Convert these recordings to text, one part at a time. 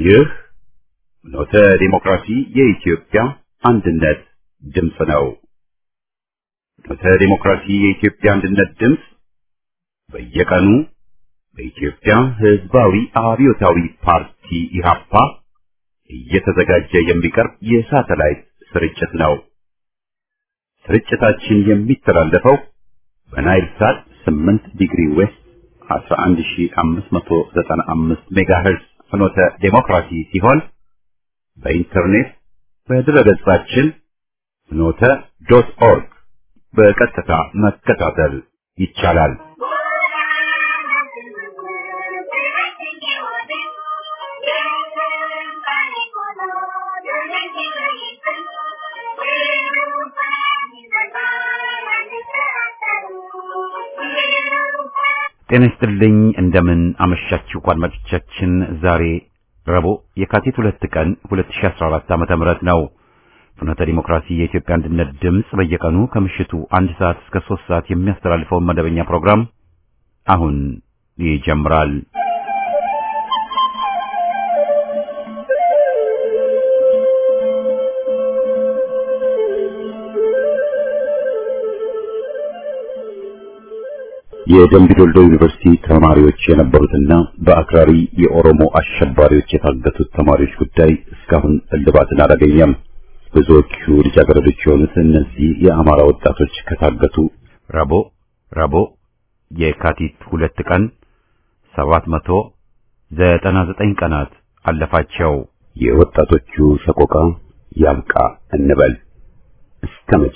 ይህ ኖተ ዲሞክራሲ የኢትዮጵያ አንድነት ድምፅ ነው። ኖተ ዲሞክራሲ የኢትዮጵያ አንድነት ድምፅ በየቀኑ በኢትዮጵያ ሕዝባዊ አብዮታዊ ፓርቲ ኢህአፓ እየተዘጋጀ የሚቀርብ የሳተላይት ስርጭት ነው። ስርጭታችን የሚተላለፈው በናይል ሳት 8 ዲግሪ ዌስት 11595 ሜጋሄርዝ ፍኖተ ዲሞክራሲ ሲሆን በኢንተርኔት በድረገጻችን ፍኖተ.ኦርግ በቀጥታ መከታተል ይቻላል። ጤና ይስጥልኝ እንደምን አመሻችሁ አድማጮቻችን። ዛሬ ረቡዕ የካቲት 2 ቀን 2014 ዓ.ም ነው። ፍኖተ ዲሞክራሲ የኢትዮጵያ አንድነት ድምፅ በየቀኑ ከምሽቱ 1 ሰዓት እስከ 3 ሰዓት የሚያስተላልፈውን መደበኛ ፕሮግራም አሁን ይጀምራል። የደምቢዶሎ ዩኒቨርሲቲ ተማሪዎች የነበሩትና በአክራሪ የኦሮሞ አሸባሪዎች የታገቱት ተማሪዎች ጉዳይ እስካሁን እልባትን አላገኘም። ብዙዎቹ ልጃገረዶች የሆኑት እነዚህ የአማራ ወጣቶች ከታገቱ ረቡዕ የካቲት 2 ቀን 799 ቀናት አለፋቸው። የወጣቶቹ ሰቆቃ ያብቃ እንበል። እስከ መቼ?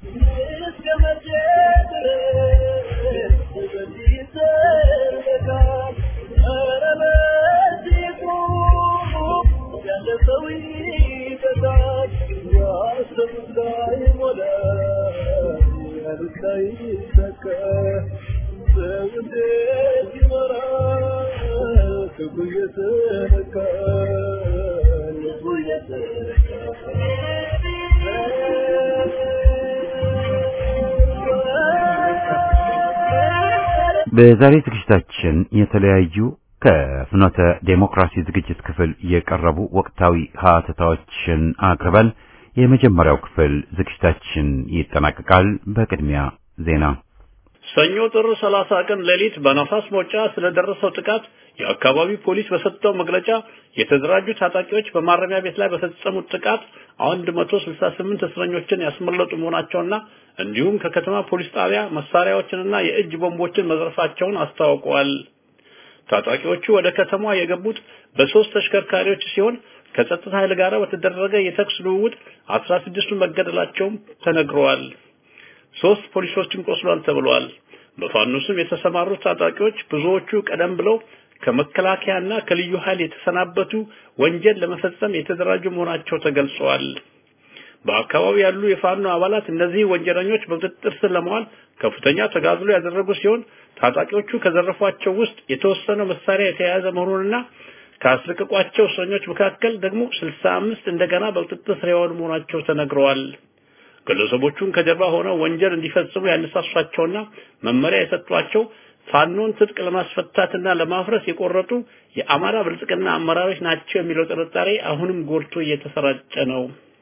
በዛሬ ዝግጅታችን የተለያዩ ከፍኖተ ዴሞክራሲ ዝግጅት ክፍል የቀረቡ ወቅታዊ ሀተታዎችን አቅርበን የመጀመሪያው ክፍል ዝግጅታችን ይጠናቀቃል። በቅድሚያ ዜና። ሰኞ ጥር 30 ቀን ሌሊት በነፋስ ሞጫ ስለደረሰው ጥቃት የአካባቢው ፖሊስ በሰጠው መግለጫ የተደራጁ ታጣቂዎች በማረሚያ ቤት ላይ በፈጸሙት ጥቃት 168 እስረኞችን ያስመለጡ መሆናቸውና እንዲሁም ከከተማ ፖሊስ ጣቢያ መሳሪያዎችንና የእጅ ቦምቦችን መዝረፋቸውን አስታውቀዋል። ታጣቂዎቹ ወደ ከተማዋ የገቡት በ3 ተሽከርካሪዎች ሲሆን ከጸጥታ ኃይል ጋር በተደረገ የተኩስ ልውውጥ 16 መገደላቸውም ተነግሯል። 3 ፖሊሶችም ቆስሏል ተብሏል። በፋኖ ስም የተሰማሩት ታጣቂዎች ብዙዎቹ ቀደም ብለው ከመከላከያና ከልዩ ኃይል የተሰናበቱ ወንጀል ለመፈጸም የተደራጁ መሆናቸው ተገልጿል። በአካባቢው ያሉ የፋኖ አባላት እነዚህ ወንጀለኞች በቁጥጥር ስር ለማዋል ከፍተኛ ተጋድሎ ያደረጉ ሲሆን ታጣቂዎቹ ከዘረፏቸው ውስጥ የተወሰነ መሳሪያ የተያያዘ መሆኑንና ካስለቀቋቸው እስረኞች መካከል ደግሞ 65 እንደገና በቁጥጥር ስር የዋሉ መሆናቸው ተነግረዋል። ግለሰቦቹን ከጀርባ ሆነው ወንጀል እንዲፈጽሙ ያነሳሷቸውና መመሪያ የሰጧቸው ፋኖን ትጥቅ ለማስፈታትና ለማፍረስ የቆረጡ የአማራ ብልጽግና አመራሮች ናቸው የሚለው ጥርጣሬ አሁንም ጎልቶ እየተሰራጨ ነው።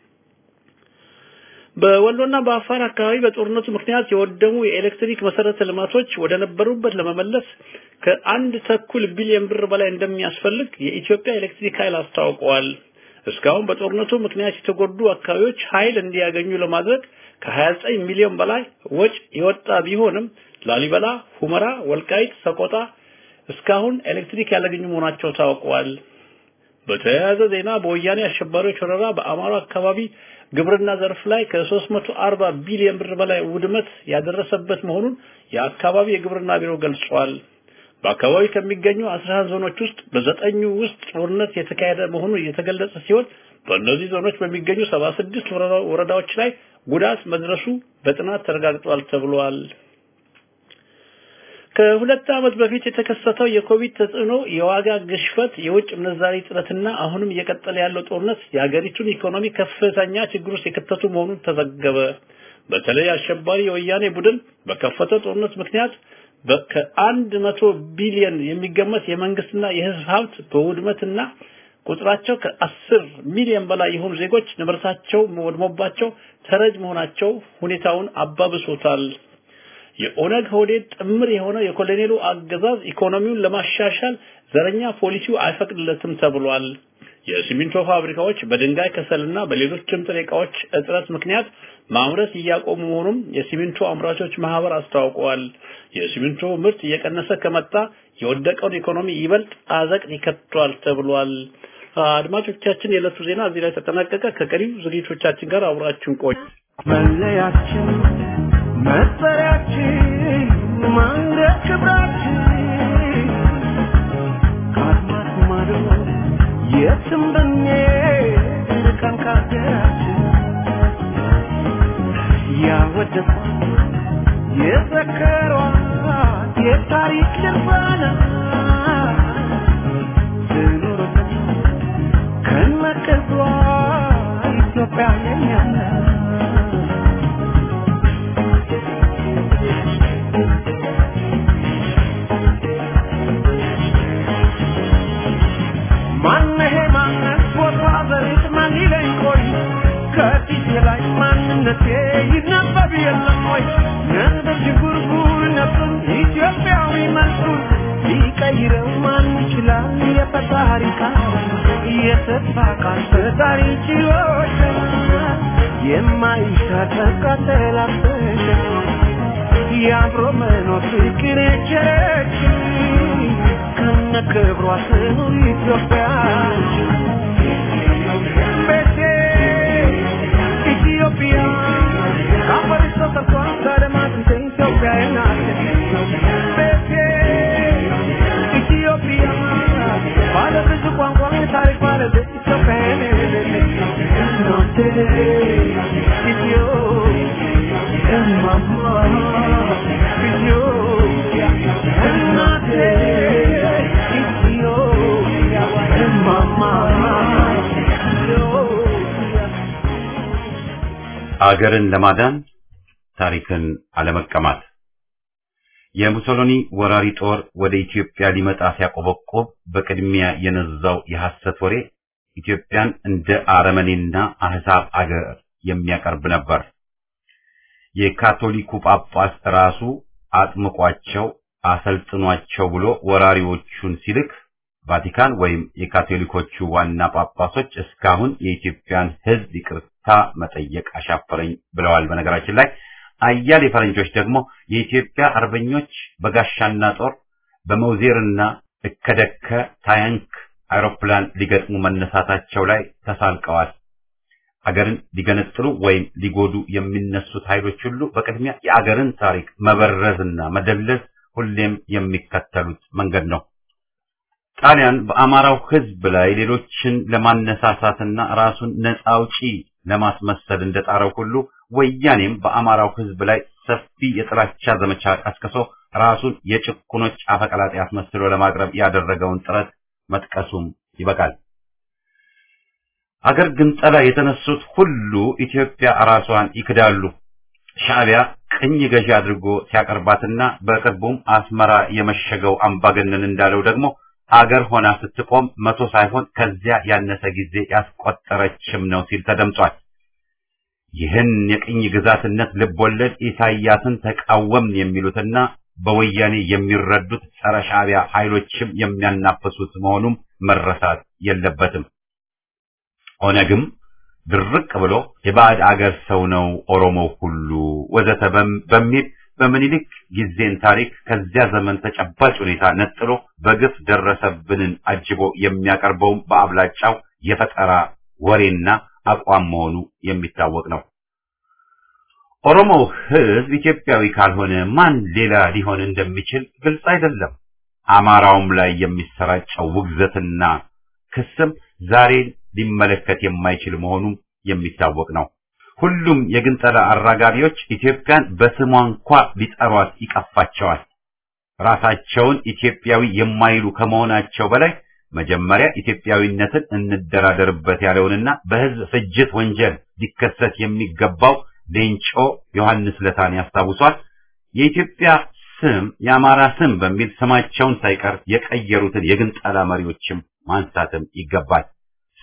በወሎና በአፋር አካባቢ በጦርነቱ ምክንያት የወደሙ የኤሌክትሪክ መሰረተ ልማቶች ወደ ነበሩበት ለመመለስ ከ1.2 ቢሊዮን ብር በላይ እንደሚያስፈልግ የኢትዮጵያ ኤሌክትሪክ ኃይል አስታውቀዋል። እስካሁን በጦርነቱ ምክንያት የተጎዱ አካባቢዎች ኃይል እንዲያገኙ ለማድረግ ከ29 ሚሊዮን በላይ ወጪ የወጣ ቢሆንም ላሊበላ፣ ሁመራ፣ ወልቃይት፣ ሰቆጣ እስካሁን ኤሌክትሪክ ያላገኙ መሆናቸው ታውቀዋል። በተያያዘ ዜና በወያኔ አሸባሪዎች ወረራ በአማራ አካባቢ ግብርና ዘርፍ ላይ ከ340 ቢሊዮን ብር በላይ ውድመት ያደረሰበት መሆኑን የአካባቢ የግብርና ቢሮ ገልጿል። በአካባቢው ከሚገኙ 11 ዞኖች ውስጥ በ9ኙ ውስጥ ጦርነት የተካሄደ መሆኑ የተገለጸ ሲሆን በእነዚህ ዞኖች በሚገኙ 76 ወረዳዎች ላይ ጉዳት መድረሱ በጥናት ተረጋግጧል ተብሏል። ከ2 ዓመት በፊት የተከሰተው የኮቪድ ተጽዕኖ፣ የዋጋ ግሽበት፣ የውጭ ምንዛሪ እጥረትና አሁንም እየቀጠለ ያለው ጦርነት የሀገሪቱን ኢኮኖሚ ከፍተኛ ችግር ውስጥ የከተቱ መሆኑን ተዘገበ። በተለይ አሸባሪ የወያኔ ቡድን በከፈተው ጦርነት ምክንያት ከ100 ቢሊዮን የሚገመት የመንግስትና የህዝብ ሀብት በውድመትና ቁጥራቸው ከ10 ሚሊዮን በላይ የሆኑ ዜጎች ንብረታቸው ወድሞባቸው ተረጅ መሆናቸው ሁኔታውን አባብሶታል። የኦነግ ሆዴድ ጥምር የሆነ የኮሎኔሉ አገዛዝ ኢኮኖሚውን ለማሻሻል ዘረኛ ፖሊሲው አይፈቅድለትም ተብሏል። የሲሚንቶ ፋብሪካዎች በድንጋይ ከሰልና በሌሎችም ጥሬ ዕቃዎች እጥረት ምክንያት ማምረት እያቆሙ መሆኑን የሲሚንቶ አምራቾች ማህበር አስታውቀዋል። የሲሚንቶ ምርት እየቀነሰ ከመጣ የወደቀውን ኢኮኖሚ ይበልጥ አዘቅት ይከቷል ተብሏል። አድማጮቻችን የዕለቱ ዜና እዚህ ላይ ተጠናቀቀ። ከቀሪው ዝግጅቶቻችን ጋር አብራችሁን ቆዩ። መለያችን መጠሪያችን ማንገድ ክብራችን ካድማስ ማዶ የትም ብንሄድ ርቀን ከሀገራችን ያወደሷት የዘከሯት የታሪክ ድርሳና ትኑርበት ከነቅርሷ ኢትዮጵያ የኛ ናት። ማነሄ ማነስ ቦታ ዘሪት ማን ይለኝ ቆይ ከፊቴ ላይ ማንነቴ ይነበብ የለም ወይ ነበር ጅጉርጉር ነበር ኢትዮጵያዊ መልኩን ሊቀይረው ማን ይችላል የፈጣሪ ቃል የተስፋ ቃል ፈጣሪ ችሎታ የማይሻተት ቃተላፈች የአብሮ መኖር ፍቅር የቸረች ከነክብሯ ስኑር ኢትዮጵያችን ቤቴ ኢትዮጵያ ካፈሪሶ ተርቷን ከደማት ኢትዮጵያ ናት ቤቴ ኢትዮጵያ ባለ ብዙ ቋንቋ ታሪክ ባለቤት ኢትዮጵያ ናት ኢትዮጵያ እማማ ኢትዮጵያ እናቴ ኢትዮጵያ እማማ አገርን ለማዳን ታሪክን አለመቀማት። የሙሶሎኒ ወራሪ ጦር ወደ ኢትዮጵያ ሊመጣ ሲያቆበቆብ በቅድሚያ የነዛው የሐሰት ወሬ ኢትዮጵያን እንደ አረመኔና አህዛብ አገር የሚያቀርብ ነበር። የካቶሊኩ ጳጳስ ራሱ አጥምቋቸው አሰልጥኗቸው ብሎ ወራሪዎቹን ሲልክ ቫቲካን ወይም የካቶሊኮቹ ዋና ጳጳሶች እስካሁን የኢትዮጵያን ሕዝብ ይቅርታ መጠየቅ አሻፈረኝ ብለዋል። በነገራችን ላይ አያሌ ፈረንጆች ደግሞ የኢትዮጵያ አርበኞች በጋሻና ጦር በመውዜርና እከደከ ታንክ አውሮፕላን ሊገጥሙ መነሳታቸው ላይ ተሳልቀዋል። አገርን ሊገነጥሉ ወይም ሊጎዱ የሚነሱት ኃይሎች ሁሉ በቅድሚያ የአገርን ታሪክ መበረዝና መደለዝ ሁሌም የሚከተሉት መንገድ ነው። ጣሊያን በአማራው ሕዝብ ላይ ሌሎችን ለማነሳሳትና ራሱን ነፃ አውጪ ለማስመሰል እንደጣረው ሁሉ ወያኔም በአማራው ሕዝብ ላይ ሰፊ የጥላቻ ዘመቻ ቀስቅሶ ራሱን የጭቁኖች አፈቀላጤ አስመስሎ ለማቅረብ ያደረገውን ጥረት መጥቀሱም ይበቃል። አገር ግንጠላ የተነሱት ሁሉ ኢትዮጵያ ራሷን ይክዳሉ። ሻዕቢያ ቅኝ ገዢ አድርጎ ሲያቀርባትና በቅርቡም አስመራ የመሸገው አምባገነን እንዳለው ደግሞ አገር ሆና ስትቆም 100 ሳይሆን ከዚያ ያነሰ ጊዜ ያስቆጠረችም ነው ሲል ተደምጧል። ይህን የቅኝ ግዛትነት ልቦለድ ኢሳያስን ተቃወም የሚሉትና በወያኔ የሚረዱት ጸረ ሻዕቢያ ኃይሎችም የሚያናፍሱት መሆኑም መረሳት የለበትም። ኦነግም ድርቅ ብሎ የባዕድ አገር ሰው ነው ኦሮሞው ሁሉ ወዘተ በሚል በምኒልክ ጊዜን ታሪክ ከዚያ ዘመን ተጨባጭ ሁኔታ ነጥሎ በግፍ ደረሰብንን አጅቦ የሚያቀርበው በአብላጫው የፈጠራ ወሬና አቋም መሆኑ የሚታወቅ ነው። ኦሮሞው ሕዝብ ኢትዮጵያዊ ካልሆነ ማን ሌላ ሊሆን እንደሚችል ግልጽ አይደለም። አማራውም ላይ የሚሰራጨው ውግዘትና ክስም ዛሬ ሊመለከት የማይችል መሆኑ የሚታወቅ ነው። ሁሉም የግንጠላ አራጋቢዎች ኢትዮጵያን በስሟ እንኳ ሊጠሯት ይቀፋቸዋል። ራሳቸውን ኢትዮጵያዊ የማይሉ ከመሆናቸው በላይ መጀመሪያ ኢትዮጵያዊነትን እንደራደርበት ያለውንና በሕዝብ ፍጅት ወንጀል ሊከሰስ የሚገባው ሌንጮ ዮሐንስ ለታን ያስታውሷል። የኢትዮጵያ ስም የአማራ ስም በሚል ስማቸውን ሳይቀር የቀየሩትን የግንጠላ መሪዎችም ማንሳትም ይገባል።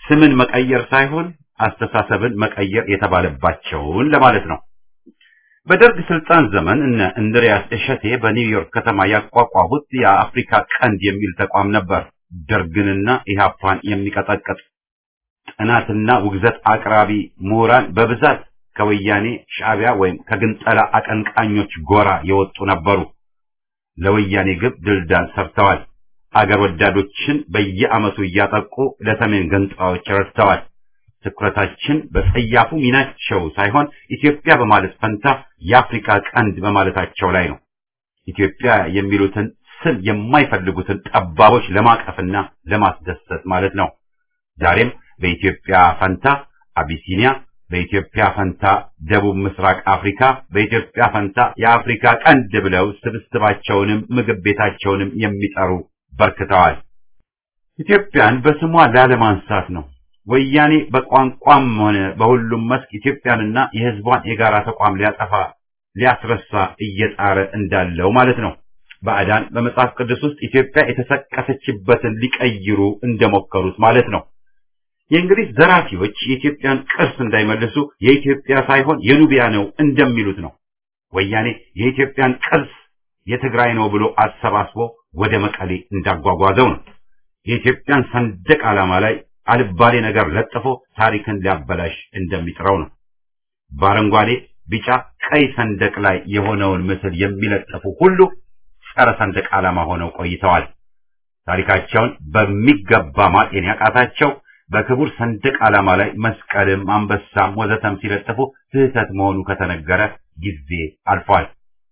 ስምን መቀየር ሳይሆን አስተሳሰብን መቀየር የተባለባቸውን ለማለት ነው። በደርግ ስልጣን ዘመን እነ እንድሪያስ እሸቴ በኒውዮርክ ከተማ ያቋቋሙት የአፍሪካ ቀንድ የሚል ተቋም ነበር። ደርግንና ኢህአፓን የሚቀጠቅጥ ጥናትና ውግዘት አቅራቢ ምሁራን በብዛት ከወያኔ ሻዕቢያ ወይም ከግንጠላ አቀንቃኞች ጎራ የወጡ ነበሩ። ለወያኔ ግብ ድልዳል ሰርተዋል። አገር ወዳዶችን በየዓመቱ እያጠቁ ለሰሜን ገንጣዎች ረድተዋል። ትኩረታችን በጸያፉ ሚናቸው ሳይሆን ኢትዮጵያ በማለት ፈንታ የአፍሪካ ቀንድ በማለታቸው ላይ ነው። ኢትዮጵያ የሚሉትን ስም የማይፈልጉትን ጠባቦች ለማቀፍና ለማስደሰት ማለት ነው። ዛሬም በኢትዮጵያ ፈንታ አቢሲኒያ፣ በኢትዮጵያ ፈንታ ደቡብ ምስራቅ አፍሪካ፣ በኢትዮጵያ ፈንታ የአፍሪካ ቀንድ ብለው ስብስባቸውንም ምግብ ቤታቸውንም የሚጠሩ በርክተዋል። ኢትዮጵያን በስሟ ላለማንሳት ነው። ወያኔ በቋንቋም ሆነ በሁሉም መስክ ኢትዮጵያንና የሕዝቧን የጋራ ተቋም ሊያጠፋ ሊያስረሳ እየጣረ እንዳለው ማለት ነው። ባዕዳን በመጽሐፍ ቅዱስ ውስጥ ኢትዮጵያ የተሰቀሰችበትን ሊቀይሩ እንደሞከሩት ማለት ነው። የእንግሊዝ ዘራፊዎች የኢትዮጵያን ቅርስ እንዳይመልሱ የኢትዮጵያ ሳይሆን የኑቢያ ነው እንደሚሉት ነው። ወያኔ የኢትዮጵያን ቅርስ የትግራይ ነው ብሎ አሰባስቦ ወደ መቀሌ እንዳጓጓዘው ነው። የኢትዮጵያን ሰንደቅ ዓላማ ላይ አልባሌ ነገር ለጥፎ ታሪክን ሊያበላሽ እንደሚጥረው ነው። በአረንጓዴ ቢጫ ቀይ ሰንደቅ ላይ የሆነውን ምስል የሚለጥፉ ሁሉ ጸረ ሰንደቅ ዓላማ ሆነው ቆይተዋል። ታሪካቸውን በሚገባ ማጤን ያቃታቸው በክቡር ሰንደቅ ዓላማ ላይ መስቀልም አንበሳም ወዘተም ሲለጥፉ ስህተት መሆኑ ከተነገረ ጊዜ አልፏል።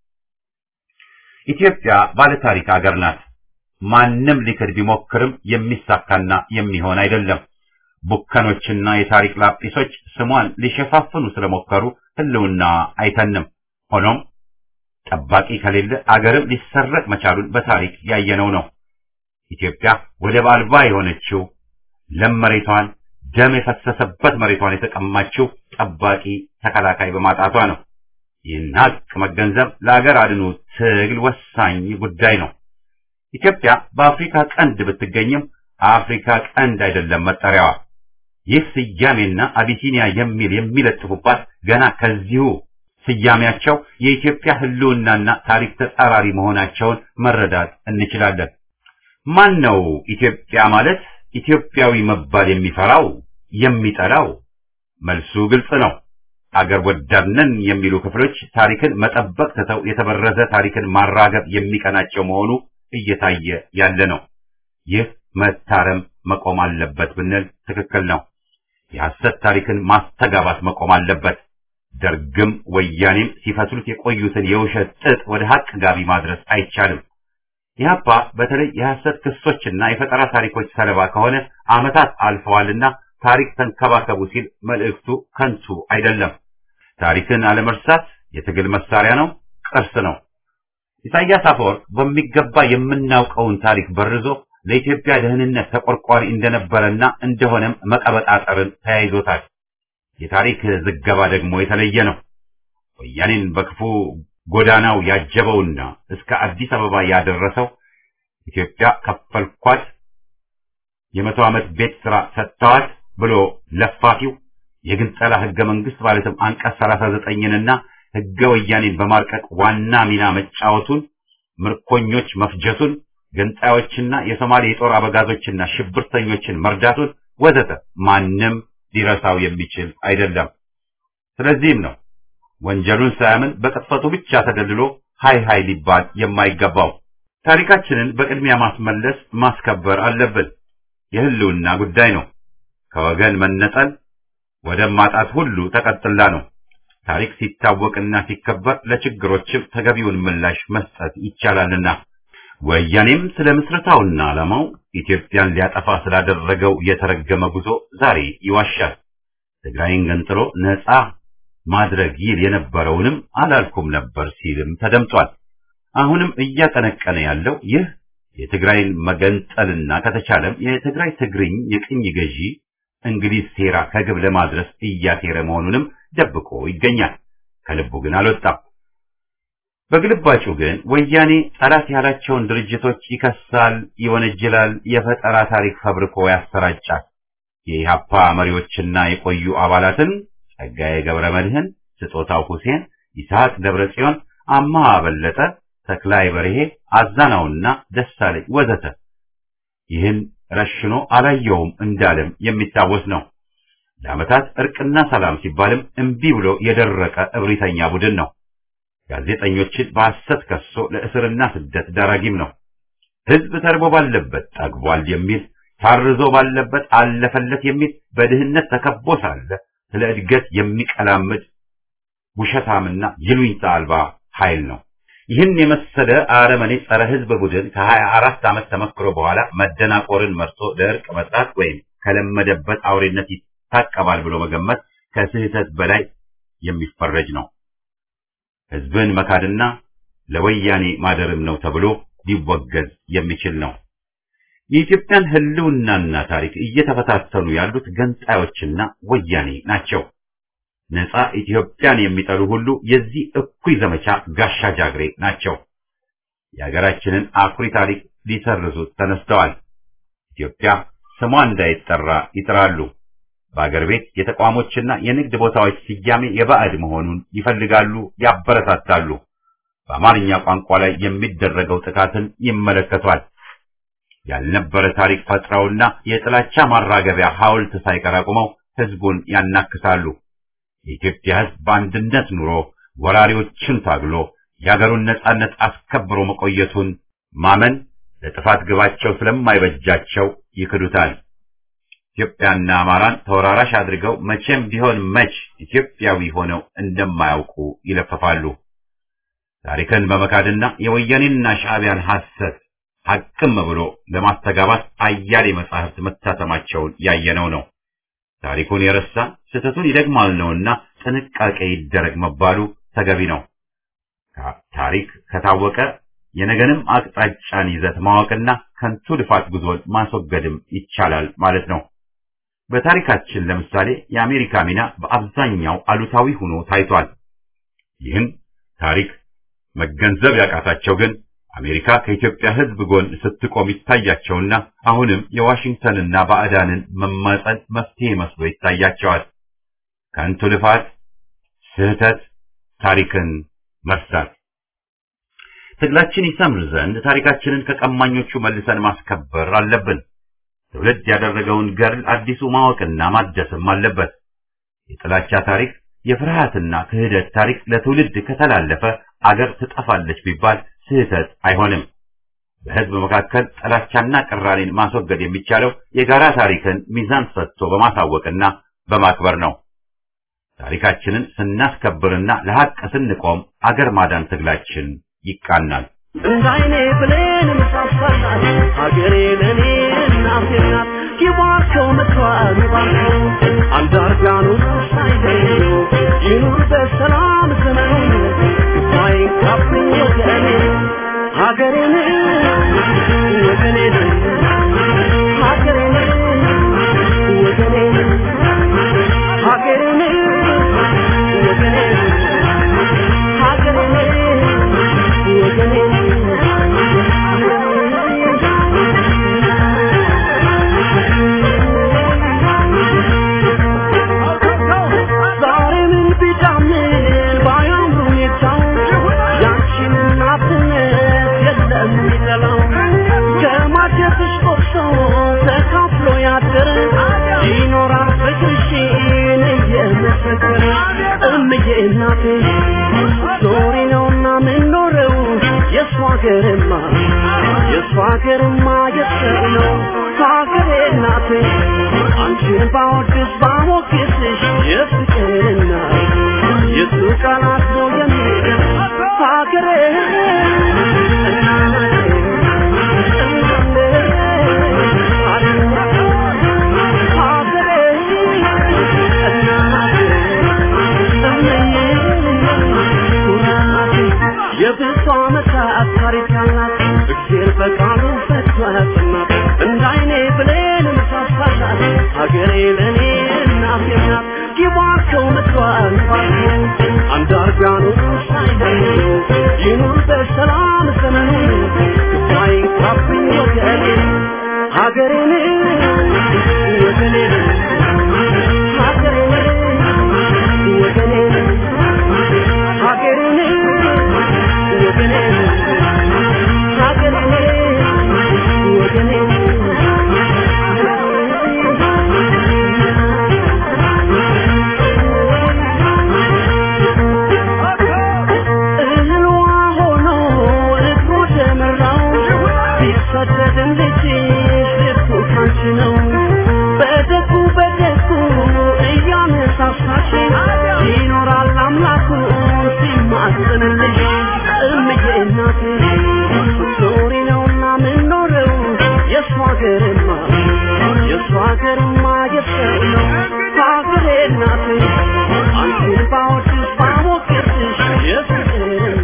ኢትዮጵያ ባለ ታሪክ አገር ናት። ማንም ሊክድ ቢሞክርም የሚሳካና የሚሆን አይደለም። ቡከኖችና የታሪክ ላጲሶች ስሟን ሊሸፋፍኑ ስለሞከሩ ህልውና አይተንም። ሆኖም ጠባቂ ከሌለ አገርም ሊሰረቅ መቻሉን በታሪክ ያየነው ነው። ኢትዮጵያ ወደብ አልባ የሆነችው ለም መሬቷን ደም የፈሰሰበት መሬቷን የተቀማችው ጠባቂ ተከላካይ በማጣቷ ነው። ይህን ሀቅ መገንዘብ ለአገር አድኑ ትግል ወሳኝ ጉዳይ ነው። ኢትዮጵያ በአፍሪካ ቀንድ ብትገኝም አፍሪካ ቀንድ አይደለም መጠሪያዋ። ይህ ስያሜና አቢሲኒያ የሚል የሚለጥፉባት ገና ከዚሁ ስያሜያቸው የኢትዮጵያ ህልውናና ታሪክ ተጻራሪ መሆናቸውን መረዳት እንችላለን። ማን ነው ኢትዮጵያ ማለት ኢትዮጵያዊ መባል የሚፈራው የሚጠላው? መልሱ ግልጽ ነው። አገር ወዳድነን የሚሉ ክፍሎች ታሪክን መጠበቅ ትተው የተበረዘ ታሪክን ማራገብ የሚቀናቸው መሆኑ እየታየ ያለ ነው። ይህ መታረም መቆም አለበት ብንል ትክክል ነው። የሐሰት ታሪክን ማስተጋባት መቆም አለበት። ደርግም ወያኔም ሲፈትሉት የቆዩትን የውሸት ጥጥ ወደ ሀቅ ጋቢ ማድረስ አይቻልም። ኢህአፓ በተለይ የሐሰት ክሶችና የፈጠራ ታሪኮች ሰለባ ከሆነ ዓመታት አልፈዋልና ታሪክ ተንከባከቡ ሲል መልእክቱ ከንቱ አይደለም። ታሪክን አለመርሳት የትግል መሳሪያ ነው፣ ቅርስ ነው። ኢሳያስ አፈወርቅ በሚገባ የምናውቀውን ታሪክ በርዞ ለኢትዮጵያ ደህንነት ተቆርቋሪ እንደነበረና እንደሆነም መቀበጣጠርን ተያይዞታል። የታሪክ ዝገባ ደግሞ የተለየ ነው። ወያኔን በክፉ ጎዳናው ያጀበውና እስከ አዲስ አበባ ያደረሰው ኢትዮጵያ ከፈልኳት የመቶ ዓመት ቤት ስራ ሰጥተዋት ብሎ ለፋፊው የግንጠላ ህገ መንግስት ማለትም አንቀጽ 39ንና ህገ ወያኔን በማርቀቅ ዋና ሚና መጫወቱን፣ ምርኮኞች መፍጀቱን፣ ገንጣዮችና የሶማሌ የጦር አበጋዞችና ሽብርተኞችን መርዳቱን ወዘተ ማንም ሊረሳው የሚችል አይደለም። ስለዚህም ነው ወንጀሉን ሳያምን በቅጥፈቱ ብቻ ተደልሎ ሃይ ሃይ ሊባል የማይገባው። ታሪካችንን በቅድሚያ ማስመለስ ማስከበር አለብን። የህልውና ጉዳይ ነው። ከወገን መነጠል ወደ ማጣት ሁሉ ተቀጥላ ነው። ታሪክ ሲታወቅና ሲከበር ለችግሮችም ተገቢውን ምላሽ መስጠት ይቻላልና ወያኔም ስለ ምስረታውና ዓላማው ኢትዮጵያን ሊያጠፋ ስላደረገው የተረገመ ጉዞ ዛሬ ይዋሻል። ትግራይን ገንጥሎ ነፃ ማድረግ ይል የነበረውንም አላልኩም ነበር ሲልም ተደምጧል። አሁንም እያጠነቀነ ያለው ይህ የትግራይን መገንጠልና ከተቻለም የትግራይ ትግርኝ የቅኝ ገዢ እንግሊዝ ሴራ ከግብ ለማድረስ እያሴረ መሆኑንም ደብቆ ይገኛል። ከልቡ ግን አልወጣም። በግልባጩ ግን ወያኔ ጠላት ያላቸውን ድርጅቶች ይከሳል፣ ይወነጅላል፣ የፈጠራ ታሪክ ፈብርኮ ያሰራጫል። የኢሃፓ መሪዎችና የቆዩ አባላትን ጸጋዬ ገብረመድህን፣ ስጦታው ሁሴን፣ ይስሐቅ ደብረጽዮን፣ አማሃ በለጠ፣ ተክላይ በርሄ፣ አዛናውና ደሳለኝ ወዘተ ይህን ረሽኖ አላየውም እንዳለም የሚታወስ ነው። ለዓመታት እርቅና ሰላም ሲባልም እምቢ ብሎ የደረቀ እብሪተኛ ቡድን ነው። ጋዜጠኞችን በሐሰት ከሶ ለእስርና ስደት ዳራጊም ነው። ሕዝብ ተርቦ ባለበት ጠግቧል የሚል፣ ታርዞ ባለበት አለፈለት የሚል፣ በድህነት ተከቦ ሳለ ስለ እድገት የሚቀላምድ ውሸታምና ይሉኝታ አልባ ኃይል ነው። ይህን የመሰለ አረመኔ ጸረ ሕዝብ ቡድን ከ24 ዓመት ተመክሮ በኋላ መደናቆርን መርቶ ለእርቅ መጥራት ወይም ከለመደበት አውሬነት ይታቀባል ብሎ መገመት ከስህተት በላይ የሚፈረጅ ነው። ሕዝብን መካድና ለወያኔ ማደርም ነው ተብሎ ሊወገዝ የሚችል ነው። የኢትዮጵያን ህልውናና ታሪክ እየተፈታተኑ ያሉት ገንጣዮችና ወያኔ ናቸው። ነፃ ኢትዮጵያን የሚጠሉ ሁሉ የዚህ እኩይ ዘመቻ ጋሻ ጃግሬ ናቸው። የሀገራችንን አኩሪ ታሪክ ሊሰርዙት ተነስተዋል። ኢትዮጵያ ስሟ እንዳይጠራ ይጥራሉ። በአገር ቤት የተቋሞችና የንግድ ቦታዎች ስያሜ የባዕድ መሆኑን ይፈልጋሉ፣ ያበረታታሉ። በአማርኛ ቋንቋ ላይ የሚደረገው ጥቃትን ይመለከቷል። ያልነበረ ታሪክ ፈጥረውና የጥላቻ ማራገቢያ ሐውልት ሳይቀር አቁመው ህዝቡን ያናክሳሉ። የኢትዮጵያ ህዝብ በአንድነት ኑሮ ወራሪዎችን ታግሎ የሀገሩን ነጻነት አስከብሮ መቆየቱን ማመን ለጥፋት ግባቸው ስለማይበጃቸው ይክዱታል። ኢትዮጵያና አማራን ተወራራሽ አድርገው መቼም ቢሆን መች ኢትዮጵያዊ ሆነው እንደማያውቁ ይለፈፋሉ። ታሪክን በመካድና የወያኔና ሻዕቢያን ሐሰት ሐቅም ብሎ ለማስተጋባት አያሌ መጻሕፍት መታተማቸውን ያየነው ነው። ታሪኩን የረሳ ስህተቱን ይደግማል ነውና ጥንቃቄ ይደረግ መባሉ ተገቢ ነው። ታሪክ ከታወቀ የነገንም አቅጣጫን ይዘት ማወቅና ከንቱ ልፋት ጉዞን ማስወገድም ይቻላል ማለት ነው። በታሪካችን ለምሳሌ የአሜሪካ ሚና በአብዛኛው አሉታዊ ሆኖ ታይቷል። ይህን ታሪክ መገንዘብ ያቃታቸው ግን አሜሪካ ከኢትዮጵያ ሕዝብ ጎን ስትቆም ይታያቸውና አሁንም የዋሽንግተንና ባዕዳንን መማጸን መፍትሄ መስሎ ይታያቸዋል። ከንቱ ልፋት፣ ስህተት፣ ታሪክን መርሳት። ትግላችን ይሰምር ዘንድ ታሪካችንን ከቀማኞቹ መልሰን ማስከበር አለብን። ትውልድ ያደረገውን ገድል አዲሱ ማወቅና ማደስም አለበት። የጥላቻ ታሪክ፣ የፍርሃትና ክህደት ታሪክ ለትውልድ ከተላለፈ አገር ትጠፋለች ቢባል ስህተት አይሆንም። በሕዝብ መካከል ጥላቻና ቅራኔን ማስወገድ የሚቻለው የጋራ ታሪክን ሚዛን ሰጥቶ በማሳወቅና በማክበር ነው። ታሪካችንን ስናስከብርና ለሐቅ ስንቆም አገር ማዳን ትግላችን ይቃናል። እንዳይኔ ብሌን ምሳሳናት ሀገሬ ለኔ እናቴ ናት። ይባርከው ምክሯን ይባርከው አንዳርጋኑ ሳይደሉ ይኑር በሰላም ዘመኑ ሳይንካብኝ ወገኔ ሀገሬን ወገኔን ሀገሬን ወገኔን ሀገሬን ወገኔን ሀገሬን የስዋገርማ የሰነው ሀገሬ እናቴ አንቺን ባወድስ ባሞግስሽ የፍቅርና የሱ ቃላት ነው የሚገርም ሀገሬ እናቴ የብዙ ዓመታት ታሪክ ያላት እግዜር በቃሉ ፈቷትና እንዳይኔ ብሌን ምሳሳላት ሀገሬ ለኔ እናቴ ናት። ይባርከው ምክሯን ይባርከው አንዳርጋኑ ሳይደሉ ይኑር በሰላም ዘመኑ ሳይንካብኝ ወገኔ ሀገሬን ወገኔን ቢወደድን ልጅሽ ልቡ ካንቺ ነው በደጉ እያነሳሳሽ ይኖራል አምላኩ ሲማጽንልሽ እምዬ እናቴ ስትኖሪ ነውና ምንኖረው የሷ ሀገርማ የሰው ነው ሀገሬ እናቴ አንቺን ባወድሽ ባሞቅሽ የፍቅርና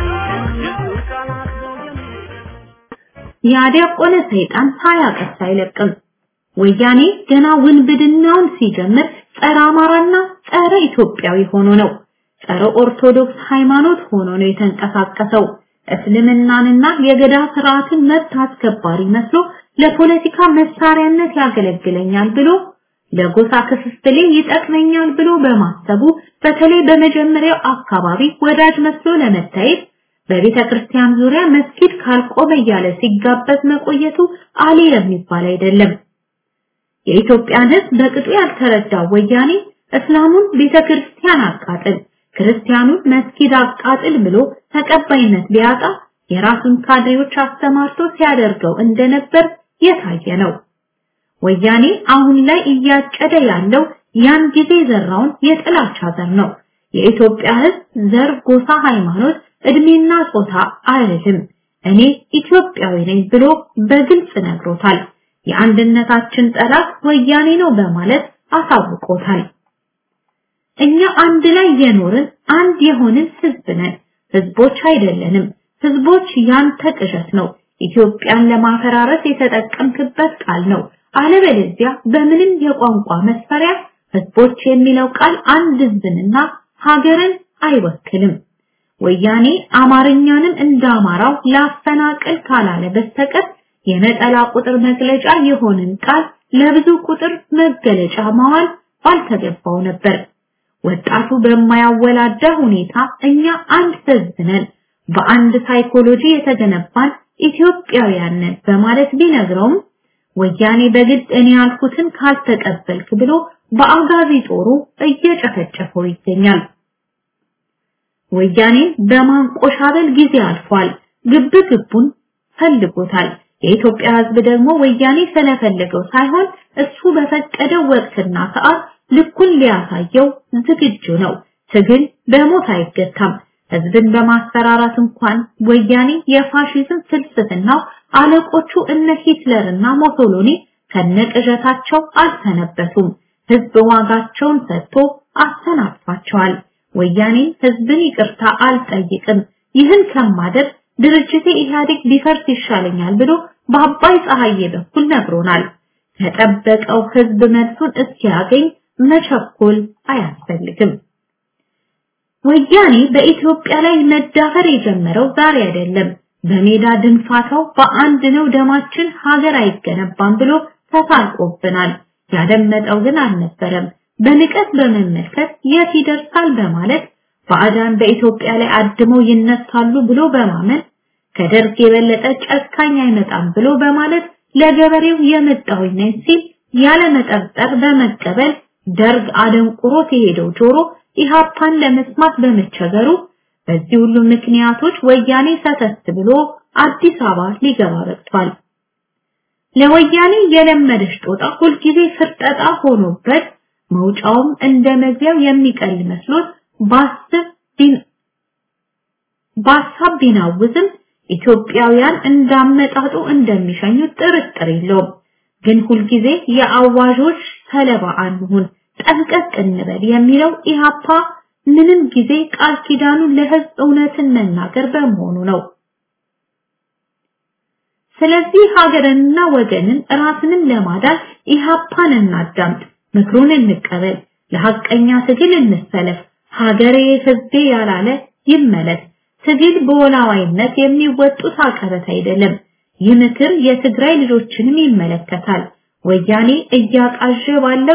ያዲያቆነ ሰይጣን ሳያቀስ አይለቅም። ወያኔ ገና ውንብድናውን ሲጀምር ጸረ አማራና ጸረ ኢትዮጵያዊ ሆኖ ነው። ጸረ ኦርቶዶክስ ሃይማኖት ሆኖ ነው የተንቀሳቀሰው። እስልምናንና የገዳ ስርዓትን መብት አስከባሪ መስሎ ለፖለቲካ መሳሪያነት ያገለግለኛል ብሎ ለጎሳ ክፍፍሌ ይጠቅመኛል ብሎ በማሰቡ በተለይ በመጀመሪያው አካባቢ ወዳጅ መስሎ ለመታየት በቤተ ክርስቲያን ዙሪያ መስጊድ ካልቆመ ያለ ሲጋበዝ መቆየቱ አሊ የሚባል አይደለም። የኢትዮጵያን ሕዝብ በቅጡ ያልተረዳው ወያኔ እስላሙን ቤተ ክርስቲያን አቃጥል፣ ክርስቲያኑን መስጊድ አቃጥል ብሎ ተቀባይነት ቢያጣ የራሱን ካድሬዎች አስተማርቶ ሲያደርገው እንደነበር የታየ ነው። ወያኔ አሁን ላይ እያጨደ ያለው ያን ጊዜ ዘራውን የጥላቻ ዘር ነው። የኢትዮጵያ ሕዝብ ዘር፣ ጎሳ፣ ሃይማኖት፣ እድሜና ጾታ አይደለም። እኔ ኢትዮጵያዊ ነኝ ብሎ በግልጽ ነግሮታል። የአንድነታችን ጠላት ወያኔ ነው በማለት አሳውቆታል። እኛ አንድ ላይ የኖርን አንድ የሆንን ህዝብ ነን። ህዝቦች አይደለንም። ህዝቦች ያንተ ቅዠት ነው። ኢትዮጵያን ለማፈራረስ የተጠቀምክበት ቃል ነው። አለበለዚያ በምንም የቋንቋ መስፈሪያ ህዝቦች የሚለው ቃል አንድ ህዝብንና ሀገርን አይወክልም። ወያኔ አማርኛንም እንዳማራው ላፈናቅል ካላለ በስተቀር የነጠላ ቁጥር መግለጫ የሆነን ቃል ለብዙ ቁጥር መገለጫ ማዋል ባልተገባው ነበር። ወጣቱ በማያወላዳ ሁኔታ እኛ አንድ ህዝብ ነን፣ በአንድ ሳይኮሎጂ የተገነባን ኢትዮጵያውያን ነን በማለት ቢነግረውም ወያኔ በግድ እኔ ያልኩትን ካልተቀበልክ ብሎ በአጋዚ ጦሩ እየጨፈጨፈው ይገኛል። ወያኔ በማንቆሻበል ጊዜ አልፏል። ግብግቡን ፈልጎታል። የኢትዮጵያ ህዝብ ደግሞ ወያኔ ስለፈለገው ሳይሆን እሱ በፈቀደው ወቅትና ሰዓት ልኩን ሊያሳየው ዝግጁ ነው። ትግል በሞት አይገታም። ህዝብን በማስፈራራት እንኳን ወያኔ የፋሺዝም ፍልስፍናው አለቆቹ እነ ሂትለርና ሞሶሎኒ ከነቅዠታቸው አልተነበቱም። ህዝብ ዋጋቸውን ሰጥቶ አሰናብቷቸዋል። ወያኔ ህዝብን ይቅርታ አልጠይቅም፣ ይህን ከማደር ድርጅቴ ኢህአዴግ ቢፈርስ ይሻለኛል ብሎ በአባይ ፀሐዬ በኩል ነግሮናል። ከጠበቀው ህዝብ መልሱን እስኪያገኝ መቸኮል አያስፈልግም። ወያኔ በኢትዮጵያ ላይ መዳፈር የጀመረው ዛሬ አይደለም። በሜዳ ድንፋታው በአንድ ነው ደማችን ሀገር አይገነባም ብሎ ተሳልቆብናል። ያደመጠው ግን አልነበረም። በንቀት በመመልከት የት ይደርሳል በማለት ባዕዳን በኢትዮጵያ ላይ አድመው ይነሳሉ ብሎ በማመን ከደርግ የበለጠ ጨካኝ አይመጣም ብሎ በማለት ለገበሬው የመጣው ነኝ ሲል ያለ መጠርጠር በመቀበል ደርግ አደንቁሮት የሄደው ጆሮ ኢሃፓን ለመስማት በመቸገሩ በዚህ ሁሉ ምክንያቶች ወያኔ ሰተት ብሎ አዲስ አበባ ሊገባ በቅቷል። ለወያኔ የለመደሽ ጦጣ ሁልጊዜ ፍርጠጣ ሆኖበት መውጫውም እንደ መግቢያው የሚቀል መስሎት ባሳብ ቢናውዝም ኢትዮጵያውያን እንዳመጣጡ እንደሚሸኙት ጥርጥር የለውም። ግን ሁልጊዜ የአዋዦች ሰለባ አንሁን፣ ጠንቀቅ እንበል የሚለው ኢሃፓ ምንም ጊዜ ቃል ኪዳኑ ለህዝብ እውነትን መናገር በመሆኑ ነው። ስለዚህ ሀገርንና ወገንን ራስንም ለማዳን ኢሃፓን እናዳምጥ፣ ምክሩን እንቀበል፣ ለሐቀኛ ትግል እንሰለፍ። ሀገሬ ህዝቤ ያላለ ይመለስ። ትግል በወላዋይነት የሚወጡት አቀበት አይደለም። ይህ ምክር የትግራይ ልጆችንም ይመለከታል። ወያኔ እያቃዠ ባለው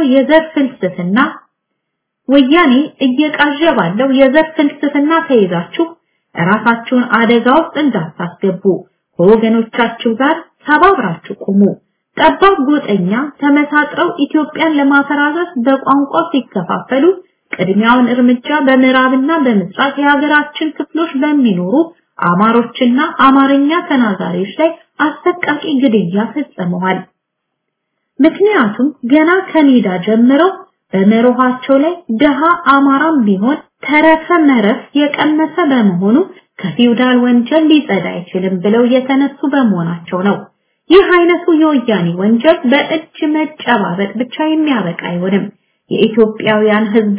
የዘር ፍልስፍና ተይዛችሁ ራሳችሁን አደጋ ውስጥ እንዳታስገቡ ከወገኖቻችሁ ጋር ተባብራችሁ ቁሙ። ጠባብ ጎጠኛ ተመሳጥረው ኢትዮጵያን ለማፈራረስ በቋንቋ ሲከፋፈሉ ቅድሚያውን እርምጃ በምዕራብና በምስራቅ የሀገራችን ክፍሎች በሚኖሩ አማሮችና አማርኛ ተናጋሪዎች ላይ አሰቃቂ ግድያ ፈጽመዋል። ምክንያቱም ገና ከሜዳ ጀምረው በመርኋቸው ላይ ደሃ አማራም ቢሆን ተረፈ መረፍ የቀመሰ በመሆኑ ከፊውዳል ወንጀል ሊጸዳ አይችልም ብለው የተነሱ በመሆናቸው ነው። ይህ አይነቱ የወያኔ ወንጀል በእጅ መጨባበጥ ብቻ የሚያበቃ አይሆንም። የኢትዮጵያን ሕዝብ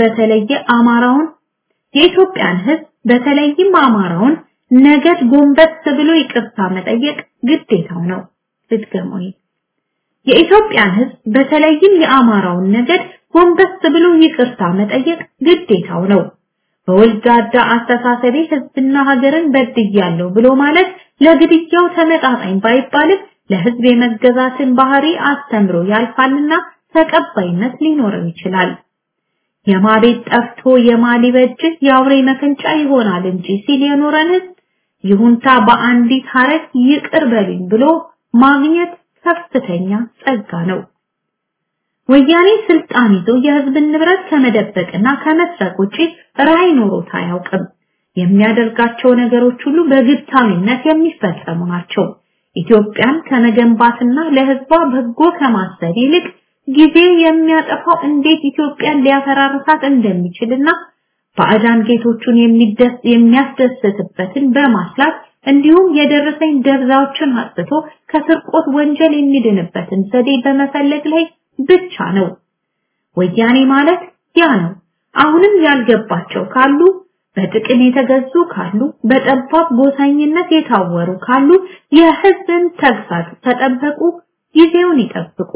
በተለይም አማራውን ነገድ ጎንበስ ብሎ ይቅርታ መጠየቅ ግዴታው ነው። ልትገርሞኝ የኢትዮጵያን ሕዝብ በተለይም የአማራውን ነገድ ጎንበስ ብሎ ይቅርታ መጠየቅ ግዴታው ነው። በወልዳዳ አስተሳሰቤ ሕዝብና ሀገርን በድያለሁ ብሎ ማለት ለግድያው ተመጣጣኝ ባይባልም ለሕዝብ የመገዛትን ባህሪ አስተምሮ ያልፋልና ተቀባይነት ሊኖረው ይችላል። የማቤት ጠፍቶ የማሊበጅ ያውሬ መፈንጫ ይሆናል እንጂ ሲል የኖረን ይሁንታ በአንዲት ሐረግ ይቅር በልኝ ብሎ ማግኘት ከፍተኛ ጸጋ ነው። ወያኔ ስልጣን ይዞ የሕዝብን ንብረት ከመደበቅና ከመስረቅ ውጪ ራዕይ ኖሮት አያውቅም። የሚያደርጋቸው ነገሮች ሁሉ በግብታዊነት የሚፈጸሙ ናቸው። ኢትዮጵያን ከመገንባትና ለሕዝቧ በጎ ከማሰብ ይልቅ ጊዜ የሚያጠፋው እንዴት ኢትዮጵያን ሊያፈራርሳት እንደሚችልና ባዕዳን ጌቶቹን የሚያስደስትበትን በማስላት እንዲሁም የደረሰኝ ደብዛዎችን አጥቶ ከስርቆት ወንጀል የሚድንበትን ዘዴ በመፈለግ ላይ ብቻ ነው። ወያኔ ማለት ያ ነው። አሁንም ያልገባቸው ካሉ፣ በጥቅም የተገዙ ካሉ፣ በጠባብ ጎሳኝነት የታወሩ ካሉ የሕዝብን ተግሳጽ ተጠበቁ፣ ጊዜውን ይጠብቁ።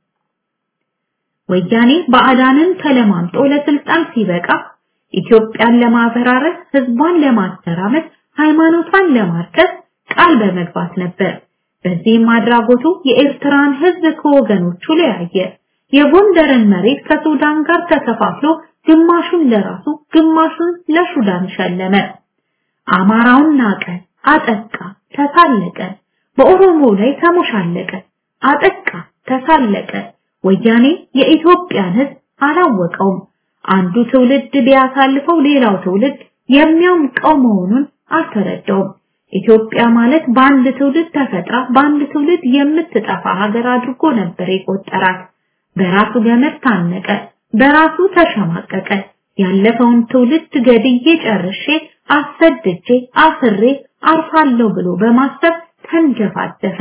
ወያኔ ባዕዳንን ተለማምጦ ለስልጣን ሲበቃ ኢትዮጵያን ለማፈራረስ፣ ሕዝቧን ለማስተራመስ፣ ሃይማኖቷን ለማርከስ ቃል በመግባት ነበር። በዚህም አድራጎቱ የኤርትራን ሕዝብ ከወገኖቹ ለያየ። የጎንደርን መሬት ከሱዳን ጋር ተከፋፍሎ ግማሹን ለራሱ ግማሹን ለሱዳን ሸለመ። አማራውን ናቀ፣ አጠቃ፣ ተሳለቀ። በኦሮሞ ላይ ተሞሻለቀ፣ አጠቃ፣ ተሳለቀ። ወያኔ የኢትዮጵያን ሕዝብ አላወቀውም። አንዱ ትውልድ ቢያሳልፈው ሌላው ትውልድ የሚያምቀው መሆኑን አልተረዳውም። ኢትዮጵያ ማለት በአንድ ትውልድ ተፈጥራ በአንድ ትውልድ የምትጠፋ ሀገር አድርጎ ነበር የቆጠራት። በራሱ ገመድ ታነቀ፣ በራሱ ተሸማቀቀ። ያለፈውን ትውልድ ገድዬ ጨርሼ አሰድጄ አስሬ አርፋለሁ ብሎ በማሰብ ተንጀፋደፈ።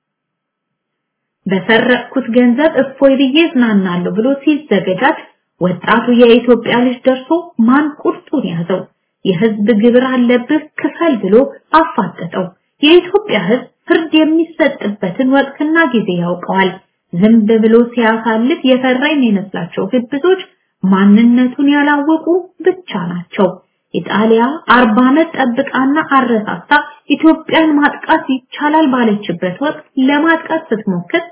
በሰረቅኩት ገንዘብ እፎይ ብዬ ዝናናለሁ ብሎ ሲዘገጃጅ ወጣቱ የኢትዮጵያ ልጅ ደርሶ ማን ቁርጡን ያዘው። የሕዝብ ግብር አለብህ ክፈል ብሎ አፋጠጠው። የኢትዮጵያ ሕዝብ ፍርድ የሚሰጥበትን ወቅትና ጊዜ ያውቀዋል። ዝም ብሎ ሲያሳልፍ የፈራ የሚመስላቸው ግብዞች ማንነቱን ያላወቁ ብቻ ናቸው። ኢጣሊያ 40 ዓመት ጠብቃና አረሳሳ ኢትዮጵያን ማጥቃት ይቻላል ባለችበት ወቅት ለማጥቃት ስትሞክር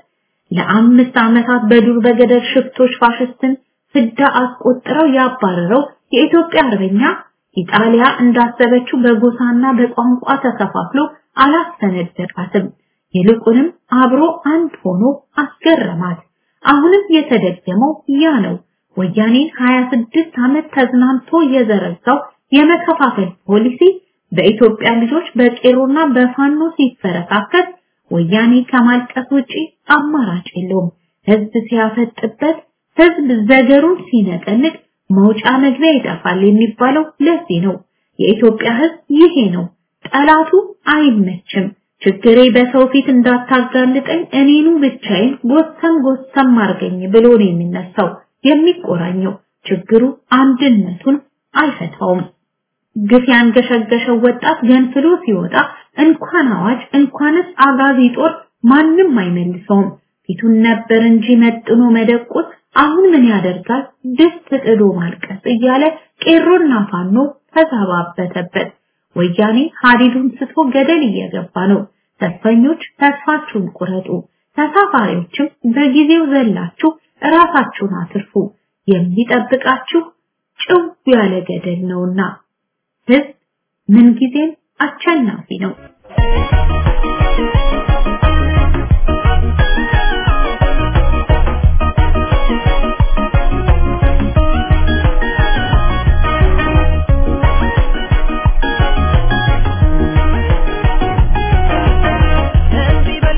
ለ5 ዓመታት በዱር በገደል ሽፍቶች ፋሽስትን ፍዳ አስቆጥረው ያባረረው የኢትዮጵያ አርበኛ ኢጣሊያ እንዳሰበችው በጎሳና በቋንቋ ተከፋፍሎ አላስተነደቃትም። ይልቁንም አብሮ አንድ ሆኖ አስገረማት። አሁንም የተደገመው ያ ነው። ወያኔ 26 ዓመት ተዝናንቶ የዘረጋው የመከፋፈል ፖሊሲ በኢትዮጵያ ልጆች በቄሮና በፋኖ ሲፈረካከት ወያኔ ከማልቀስ ውጪ አማራጭ የለውም። ሕዝብ ሲያፈጥበት፣ ሕዝብ ዘገሩን ሲነቀንቅ መውጫ መግቢያ ይጠፋል የሚባለው ለዚህ ነው። የኢትዮጵያ ሕዝብ ይሄ ነው። ጠላቱ አይመችም። ችግሬ በሰው ፊት እንዳታጋልጠኝ እኔኑ ብቻዬን ጎሰም አርገኝ ብሎ ነው የሚነሳው የሚቆራኘው። ችግሩ አንድነቱን አይፈታውም። ግፍ ያንገሸገሸው ወጣት ገንፍሎ ሲወጣ እንኳን አዋጅ እንኳንስ አጋዚ ጦር ማንም አይመልሰውም። ፊቱን ነበር እንጂ መጥኖ መደቆስ አሁን ምን ያደርጋል ድስት ጥዶ ማልቀስ እያለ ቄሮና ፋኖ ተዛባበተበት። ወያኔ ሀዲዱን ስቶ ገደል እየገባ ነው። ተስፈኞች ተስፋችሁን ቁረጡ፣ ተሳፋሪዎችም በጊዜው ዘላችሁ ራሳችሁን አትርፉ። የሚጠብቃችሁ ጭው ያለ ገደል ነውና ሕዝብ ምንጊዜም አሸናፊ ነው። Happy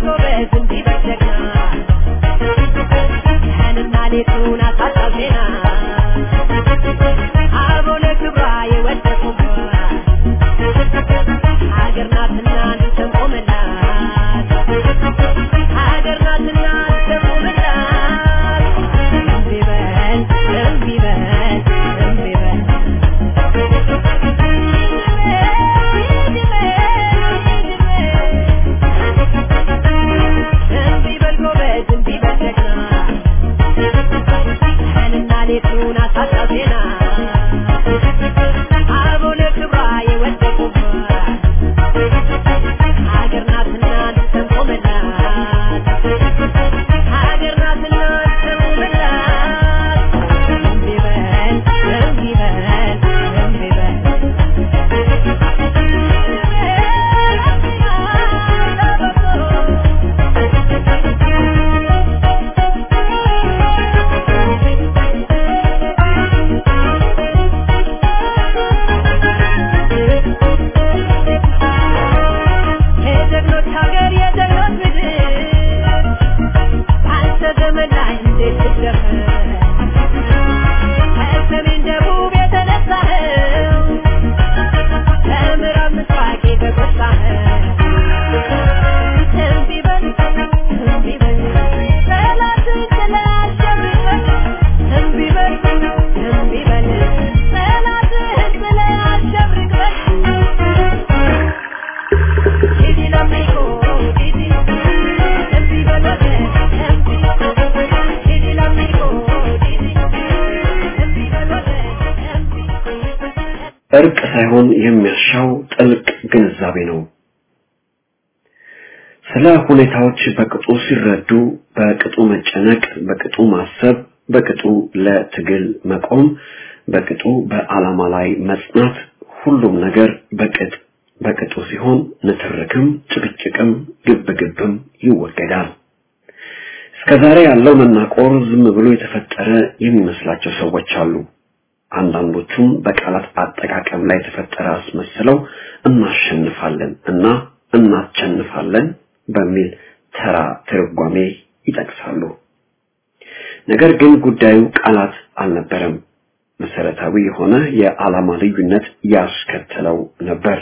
ሳይሆን የሚያሻው ጥልቅ ግንዛቤ ነው። ስለ ሁኔታዎች በቅጡ ሲረዱ በቅጡ መጨነቅ፣ በቅጡ ማሰብ፣ በቅጡ ለትግል መቆም፣ በቅጡ በዓላማ ላይ መጽናት፣ ሁሉም ነገር በቅጡ ሲሆን ንትርክም ጭቅጭቅም ግብግብም ይወገዳል። እስከዛሬ ያለው መናቆር ዝም ብሎ የተፈጠረ የሚመስላቸው ሰዎች አሉ። አንዳንዶቹም በቃላት አጠቃቀም ላይ የተፈጠረ አስመስለው እናሸንፋለን እና እናቸንፋለን በሚል ተራ ትርጓሜ ይጠቅሳሉ። ነገር ግን ጉዳዩ ቃላት አልነበረም። መሰረታዊ የሆነ የዓላማ ልዩነት ያስከተለው ነበር።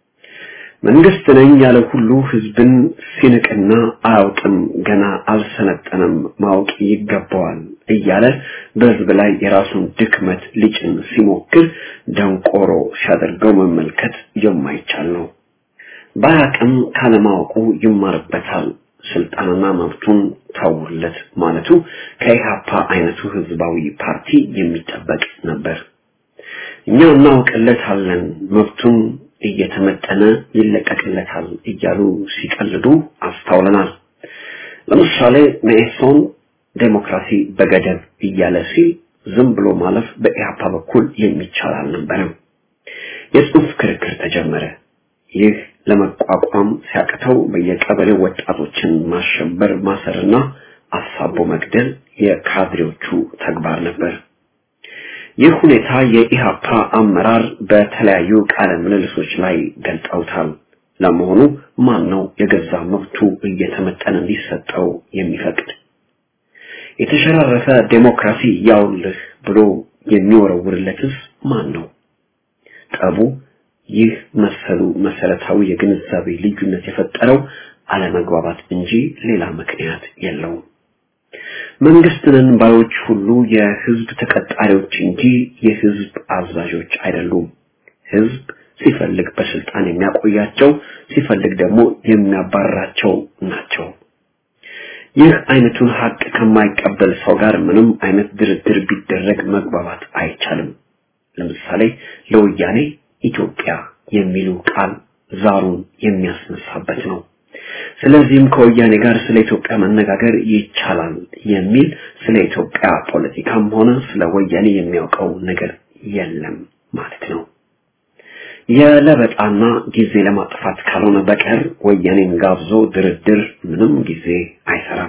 መንግስት ነኝ ያለ ሁሉ ህዝብን ሲንቅና አያውቅም፣ ገና አልሰለጠነም፣ ማወቅ ይገባዋል እያለ በህዝብ ላይ የራሱን ድክመት ሊጭን ሲሞክር ደንቆሮ ሲያደርገው መመልከት የማይቻል ነው። ባያቅም ካለማወቁ ይማርበታል፣ ስልጣንና መብቱን ተውለት ማለቱ ከኢሃፓ አይነቱ ህዝባዊ ፓርቲ የሚጠበቅ ነበር። እኛ እናውቅለታለን፣ መብቱን እየተመጠነ ይለቀቅለታል እያሉ ሲቀልዱ አስተውለናል። ለምሳሌ መኢሶን ዴሞክራሲ በገደብ እያለ ሲል ዝም ብሎ ማለፍ በኢሃፓ በኩል የሚቻል አልነበረም። የጽሑፍ ክርክር ተጀመረ። ይህ ለመቋቋም ሲያቅተው በየቀበሌው ወጣቶችን ማሸበር፣ ማሰርና አሳቦ መግደል የካድሬዎቹ ተግባር ነበር። ይህ ሁኔታ የኢሃፓ አመራር በተለያዩ ቃለ ምልልሶች ላይ ገልጸውታል። ለመሆኑ ማን ነው የገዛ መብቱ እየተመጠነ እንዲሰጠው የሚፈቅድ? የተሸራረፈ ዴሞክራሲ ያውልህ ብሎ የሚወረውርለትስ ማን ነው? ጠቡ ይህ መሰሉ መሰረታዊ የግንዛቤ ልዩነት የፈጠረው አለመግባባት እንጂ ሌላ ምክንያት የለውም። መንግስትንን ባዮች ሁሉ የህዝብ ተቀጣሪዎች እንጂ የህዝብ አዛዦች አይደሉም። ህዝብ ሲፈልግ በስልጣን የሚያቆያቸው፣ ሲፈልግ ደግሞ የሚያባርራቸው ናቸው። ይህ አይነቱን ሀቅ ከማይቀበል ሰው ጋር ምንም አይነት ድርድር ቢደረግ መግባባት አይቻልም። ለምሳሌ ለወያኔ ኢትዮጵያ የሚሉ ቃል ዛሩን የሚያስነሳበት ነው። ስለዚህም ከወያኔ ጋር ስለ ኢትዮጵያ መነጋገር ይቻላል የሚል ስለ ኢትዮጵያ ፖለቲካም ሆነ ስለ ወያኔ የሚያውቀው ነገር የለም ማለት ነው። የለበጣና ጊዜ ለማጥፋት ካልሆነ በቀር ወያኔን ጋብዞ ድርድር ምንም ጊዜ አይሰራም።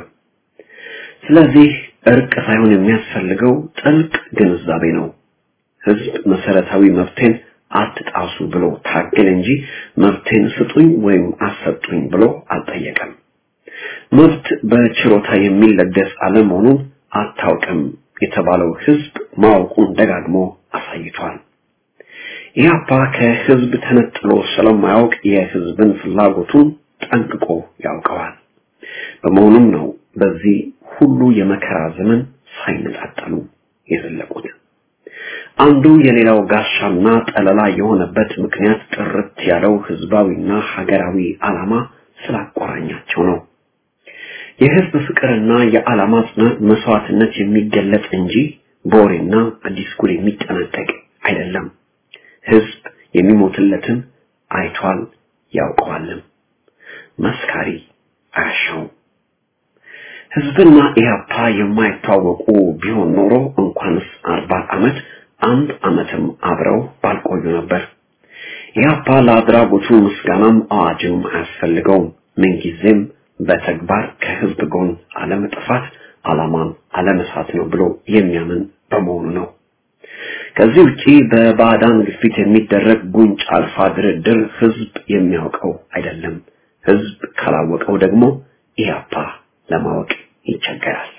ስለዚህ እርቅ ሳይሆን የሚያስፈልገው ጥልቅ ግንዛቤ ነው። ህዝብ መሰረታዊ መብቴን አትጣሱ ብሎ ታገለ እንጂ መብቴን ስጡኝ ወይም አሰጡኝ ብሎ አልጠየቀም። መብት በችሮታ የሚለገስ አለመሆኑን አታውቅም የተባለው ህዝብ ማወቁን ደጋግሞ አሳይቷል። ኢህአፓ ከህዝብ ተነጥሎ ስለማያውቅ የህዝብን ፍላጎቱን ጠንቅቆ ያውቀዋል። በመሆኑም ነው በዚህ ሁሉ የመከራ ዘመን ሳይነጣጠሉ የዘለቁት። አንዱ የሌላው ጋሻና ጠለላ የሆነበት ምክንያት ጥርት ያለው ህዝባዊና ሀገራዊ ዓላማ ስላቆራኛቸው ነው። የህዝብ ፍቅርና የዓላማ ጽናት መስዋዕትነት የሚገለጥ እንጂ በወሬና በዲስኩር የሚጠናቀቅ አይደለም። ህዝብ የሚሞትለትን አይቷል ያውቀዋልም። መስካሪ አያሻው። ህዝብና ኢህአፓ የማይታወቁ ቢሆን ኖሮ እንኳንስ 40 ዓመት አንድ ዓመትም አብረው ባልቆዩ ነበር። ኢህአፓ ለአድራጎቱ ምስጋናም አዋጅም አያስፈልገውም። ምንጊዜም በተግባር ከህዝብ ጎን አለመጥፋት ዓላማን አለመሳት ነው ብሎ የሚያምን በመሆኑ ነው። ከዚህ ውጪ በባዕዳን ግፊት የሚደረግ ጉንጭ አልፋ ድርድር ህዝብ የሚያውቀው አይደለም። ህዝብ ካላወቀው ደግሞ ኢህአፓ ለማወቅ ይቸገራል።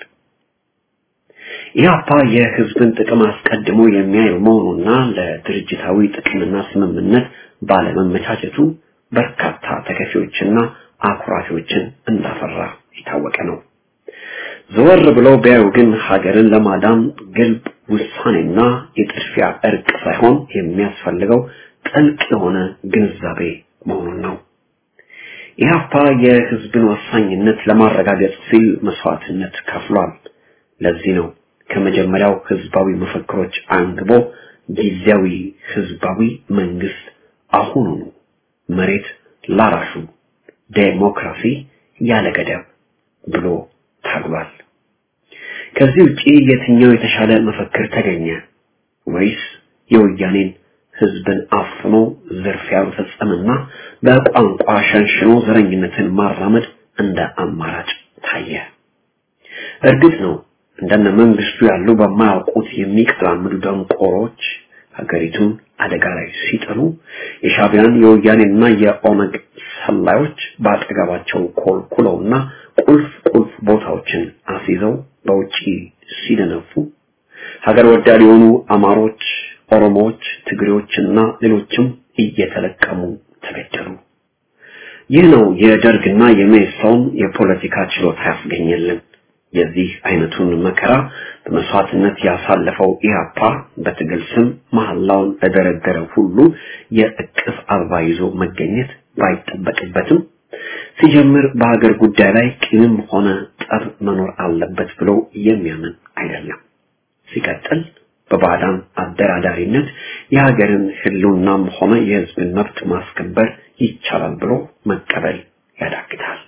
ኢህአፓ የህዝብን ጥቅም አስቀድሞ የሚያይ መሆኑና ለድርጅታዊ ጥቅምና ስምምነት ባለመመቻቸቱ በርካታ ተከፊዎችና አኩራፊዎችን እንዳፈራ የታወቀ ነው። ዘወር ብለው ቢያዩ ግን ሀገርን ለማዳን ግልብ ውሳኔና የጥድፊያ እርቅ ሳይሆን የሚያስፈልገው ጥልቅ የሆነ ግንዛቤ መሆኑን ነው። ኢህአፓ የህዝብን ወሳኝነት ለማረጋገጥ ሲል መስዋዕትነት ከፍሏል። ለዚህ ነው ከመጀመሪያው ህዝባዊ መፈክሮች አንግቦ ጊዜያዊ ህዝባዊ መንግስት አሁኑኑ መሬት ላራሹ ዴሞክራሲ ያለ ገደብ ብሎ ታግሏል። ከዚህ ውጪ የትኛው የተሻለ መፈክር ተገኘ? ወይስ የወያኔን ህዝብን አፍኖ ዝርፊያ ፈጸመና በቋንቋ ሸንሽኖ ዘረኝነትን ማራመድ እንደ አማራጭ ታየ? እርግጥ ነው እንደነ መንግስቱ ያሉ በማያውቁት የሚቀላምዱ ደንቆሮች ሀገሪቱን አደጋ ላይ ሲጥሉ የሻዕቢያን የወያኔና የኦነግ ሰላዮች ባጠገባቸው ኮልኩለውና ቁልፍ ቦታዎችን አስይዘው በውጪ ሲደነፉ ሀገር ወዳድ የሆኑ አማሮች፣ ኦሮሞዎች፣ ትግሬዎችና ሌሎችም እየተለቀሙ ተገደሉ። ይህ ነው የደርግና የመኢሶን የፖለቲካ ችሎታ ያስገኘልን። የዚህ አይነቱን መከራ በመስዋዕትነት ያሳለፈው ኢህአፓ በትግል ስም መሐላውን ለደረደረው ሁሉ የእቅፍ አበባ ይዞ መገኘት ባይጠበቅበትም ሲጀምር በሀገር ጉዳይ ላይ ቂምም ሆነ ጠብ መኖር አለበት ብሎ የሚያምን አይደለም። ሲቀጥል በባዕዳን አደራዳሪነት የሀገርን ህልውናም ሆነ የህዝብን መብት ማስከበር ይቻላል ብሎ መቀበል ያዳግታል።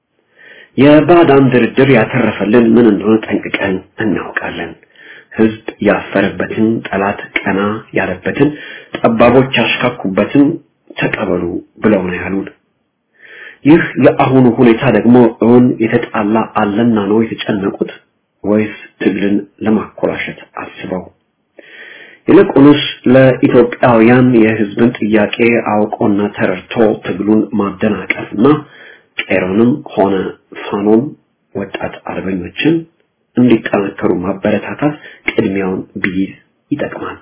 የባዕዳን ድርድር ያተረፈልን ምን እንደሆነ ጠንቅቀን እናውቃለን። ህዝብ ያፈረበትን፣ ጠላት ቀና ያለበትን፣ ጠባቦች ያሽካኩበትን ተቀበሉ ብለው ነው ያሉን። ይህ የአሁኑ ሁኔታ ደግሞ እውን የተጣላ አለና ነው የተጨነቁት ወይስ ትግልን ለማኮላሸት አስበው? ይልቁንስ ለኢትዮጵያውያን የህዝብን ጥያቄ አውቆና ተረድቶ ትግሉን ማደናቀፍና ቄሮንም ሆነ ፋኖም ወጣት አርበኞችን እንዲጠናከሩ ማበረታታት ቅድሚያውን ቢይዝ ይጠቅማል።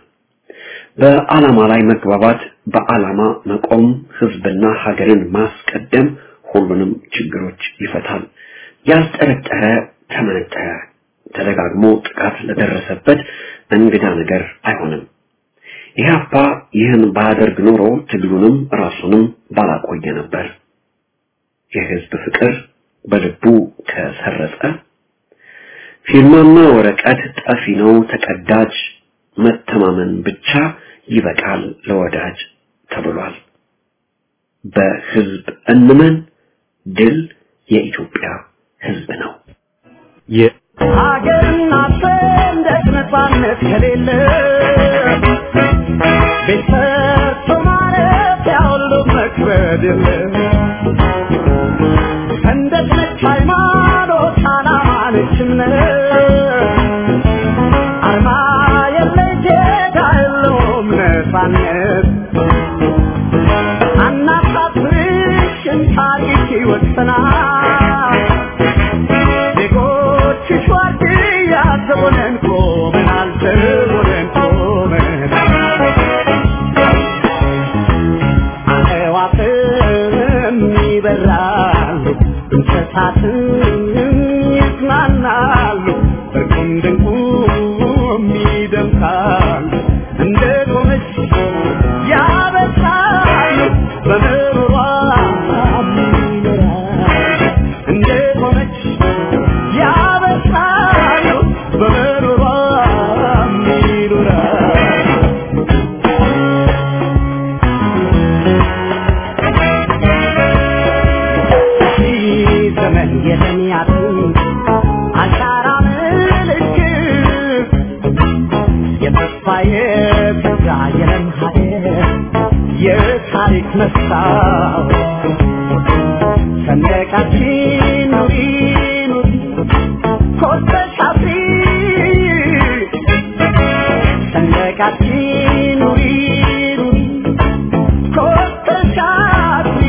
በዓላማ ላይ መግባባት፣ በዓላማ መቆም፣ ህዝብና ሀገርን ማስቀደም ሁሉንም ችግሮች ይፈታል። ያልጠረጠረ ተመነጠረ፣ ተደጋግሞ ጥቃት ለደረሰበት እንግዳ ነገር አይሆንም። ኢህአፓ ይህን ባያደርግ ኖሮ ትግሉንም ራሱንም ባላቆየ ነበር። የህዝብ ፍቅር በልቡ ከሰረጸ ፊርማና ወረቀት ጠፊ ነው ተቀዳጅ፣ መተማመን ብቻ ይበቃል ለወዳጅ ተብሏል። በህዝብ እንመን፣ ድል የኢትዮጵያ ህዝብ ነው። ሀገርና ሰንደቅ ነፃነት ከሌለ ቤተሰብ ማለት ያውሎ መክበድ የለም። ሰንደቅ ነች ሃይማኖት፣ ዓላማ ነች እምነት፣ አርማ የለሽ ጌታ የለውም ነፃነት። አናሳፍርሽም ታሪክ ይወሰናል፣ ዜጎችሽ ዋርድያ ተሆነን ቆመናል፣ ተሆነን ቆመናል። አዕዋፍም ይበራሉ፣ እንስሳትም ይዝናናሉ፣ እርቁም ድንቁም ይደምቃሉ። እንደ ቆመች ያበሳሉ፣ በምሮሯ ይኖራሉ። እንደ ቆመች ያበሳሉ፣ በምሮሯ ይኖራሉ። ዘመን የለሚያቱ አሻራ ምልክት የተስፋዬ ብዛ የለም ሀገር የታሪክ መስታወት ሰንደቃችን ኑሪ ኑሪ ኮስተሽ አብሪ ሰንደቃችን ኑሪ ኑሪ ኮስተሽ አብሪ።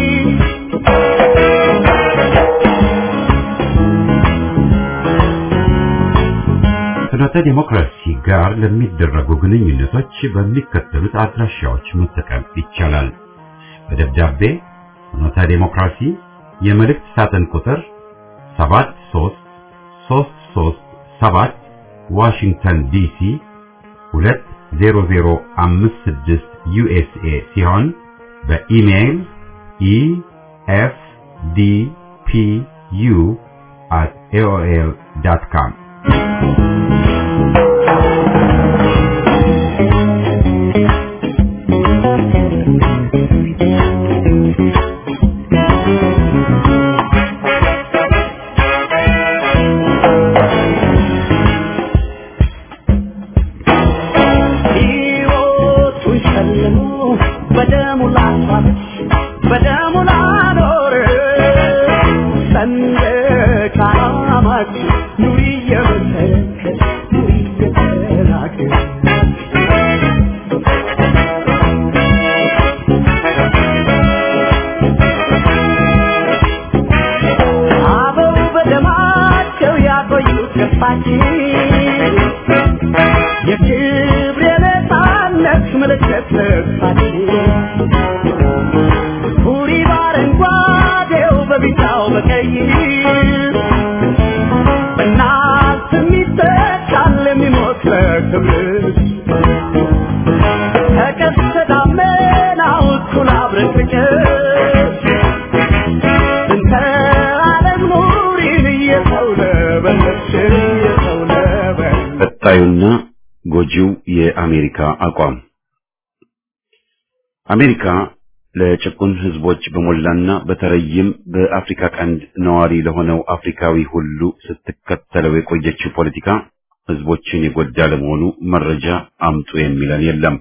ፍኖተ ዲሞክራሲ ጋር ለሚደረጉ ግንኙነቶች በሚከተሉት አድራሻዎች መጠቀም ይቻላል። በደብዳቤ ፍኖተ ዲሞክራሲ የመልእክት ሳጥን ቁጥር 73337 ዋሽንግተን ዲሲ 20056 ዩኤስኤ ሲሆን በኢሜይል efdpu@aol.com ተስፋችን የክብር የነፃነት ምልክት ተስፋችን ሁሪ በአረንጓዴው በቢጫው በቀይ በእናት የሚተካል የሚሞት ለክብር ተቀስተ ደመናው እኩል አብረቅርቅሽ እንተ ዓለም ኑሪን እየተውለበለብሽ እየተውለበለብሽ። ቀጣዩና ጎጂው የአሜሪካ አቋም። አሜሪካ ለጭቁን ህዝቦች በሞላና በተለይም በአፍሪካ ቀንድ ነዋሪ ለሆነው አፍሪካዊ ሁሉ ስትከተለው የቆየችው ፖለቲካ ህዝቦችን የጎዳ ለመሆኑ መረጃ አምጡ የሚለን የለም።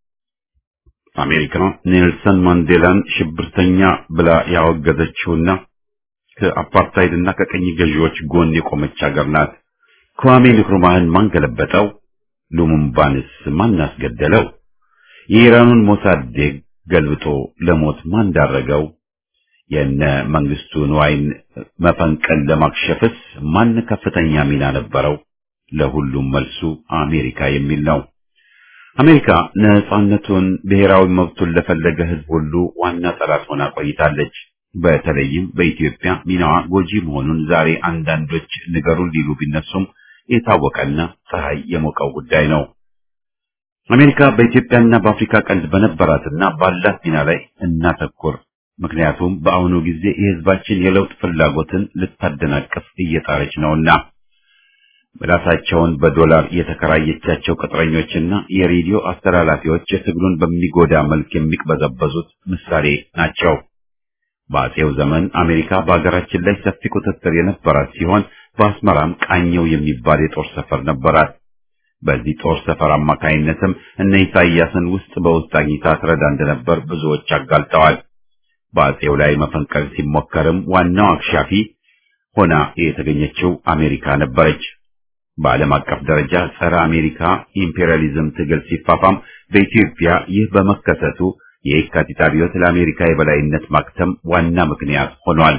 አሜሪካ ኔልሰን ማንዴላን ሽብርተኛ ብላ ያወገዘችውና ከአፓርታይድና ከቀኝ ገዢዎች ጎን የቆመች ሀገር ናት። ኳሜ ንክሩማህን ማን ገለበጠው? ሉሙምባንስ ማን አስገደለው? የኢራኑን ሞሳዴግ ገልብጦ ለሞት ማን ዳረገው? የነ መንግስቱ ንዋይን መፈንቀል ለማክሸፍስ ማን ከፍተኛ ሚና ነበረው? ለሁሉም መልሱ አሜሪካ የሚል ነው። አሜሪካ ነፃነቱን ብሔራዊ መብቱን ለፈለገ ህዝብ ሁሉ ዋና ጠላት ሆና ቆይታለች። በተለይም በኢትዮጵያ ሚናዋ ጎጂ መሆኑን ዛሬ አንዳንዶች ንገሩን ሊሉ ቢነሱም የታወቀና ፀሐይ የሞቀው ጉዳይ ነው። አሜሪካ በኢትዮጵያና በአፍሪካ ቀንድ በነበራትና ባላት ሚና ላይ እናተኩር። ምክንያቱም በአሁኑ ጊዜ የህዝባችን የለውጥ ፍላጎትን ልታደናቅፍ እየጣረች ነውና። ራሳቸውን በዶላር የተከራየቻቸው ቅጥረኞችና የሬዲዮ አስተላላፊዎች የትግሉን በሚጎዳ መልክ የሚቅበዘበዙት ምሳሌ ናቸው። በአጼው ዘመን አሜሪካ በአገራችን ላይ ሰፊ ቁጥጥር የነበራት ሲሆን በአስመራም ቃኘው የሚባል የጦር ሰፈር ነበራት። በዚህ ጦር ሰፈር አማካይነትም እነ ኢሳያስን ውስጥ በውስጥ አግኝታ ትረዳ እንደነበር ብዙዎች አጋልጠዋል። በአጼው ላይ መፈንቀል ሲሞከርም ዋናው አክሻፊ ሆና የተገኘችው አሜሪካ ነበረች። በዓለም አቀፍ ደረጃ ጸረ አሜሪካ ኢምፔሪያሊዝም ትግል ሲፋፋም በኢትዮጵያ ይህ በመከሰቱ የየካቲት አብዮት ለአሜሪካ የበላይነት ማክተም ዋና ምክንያት ሆኗል።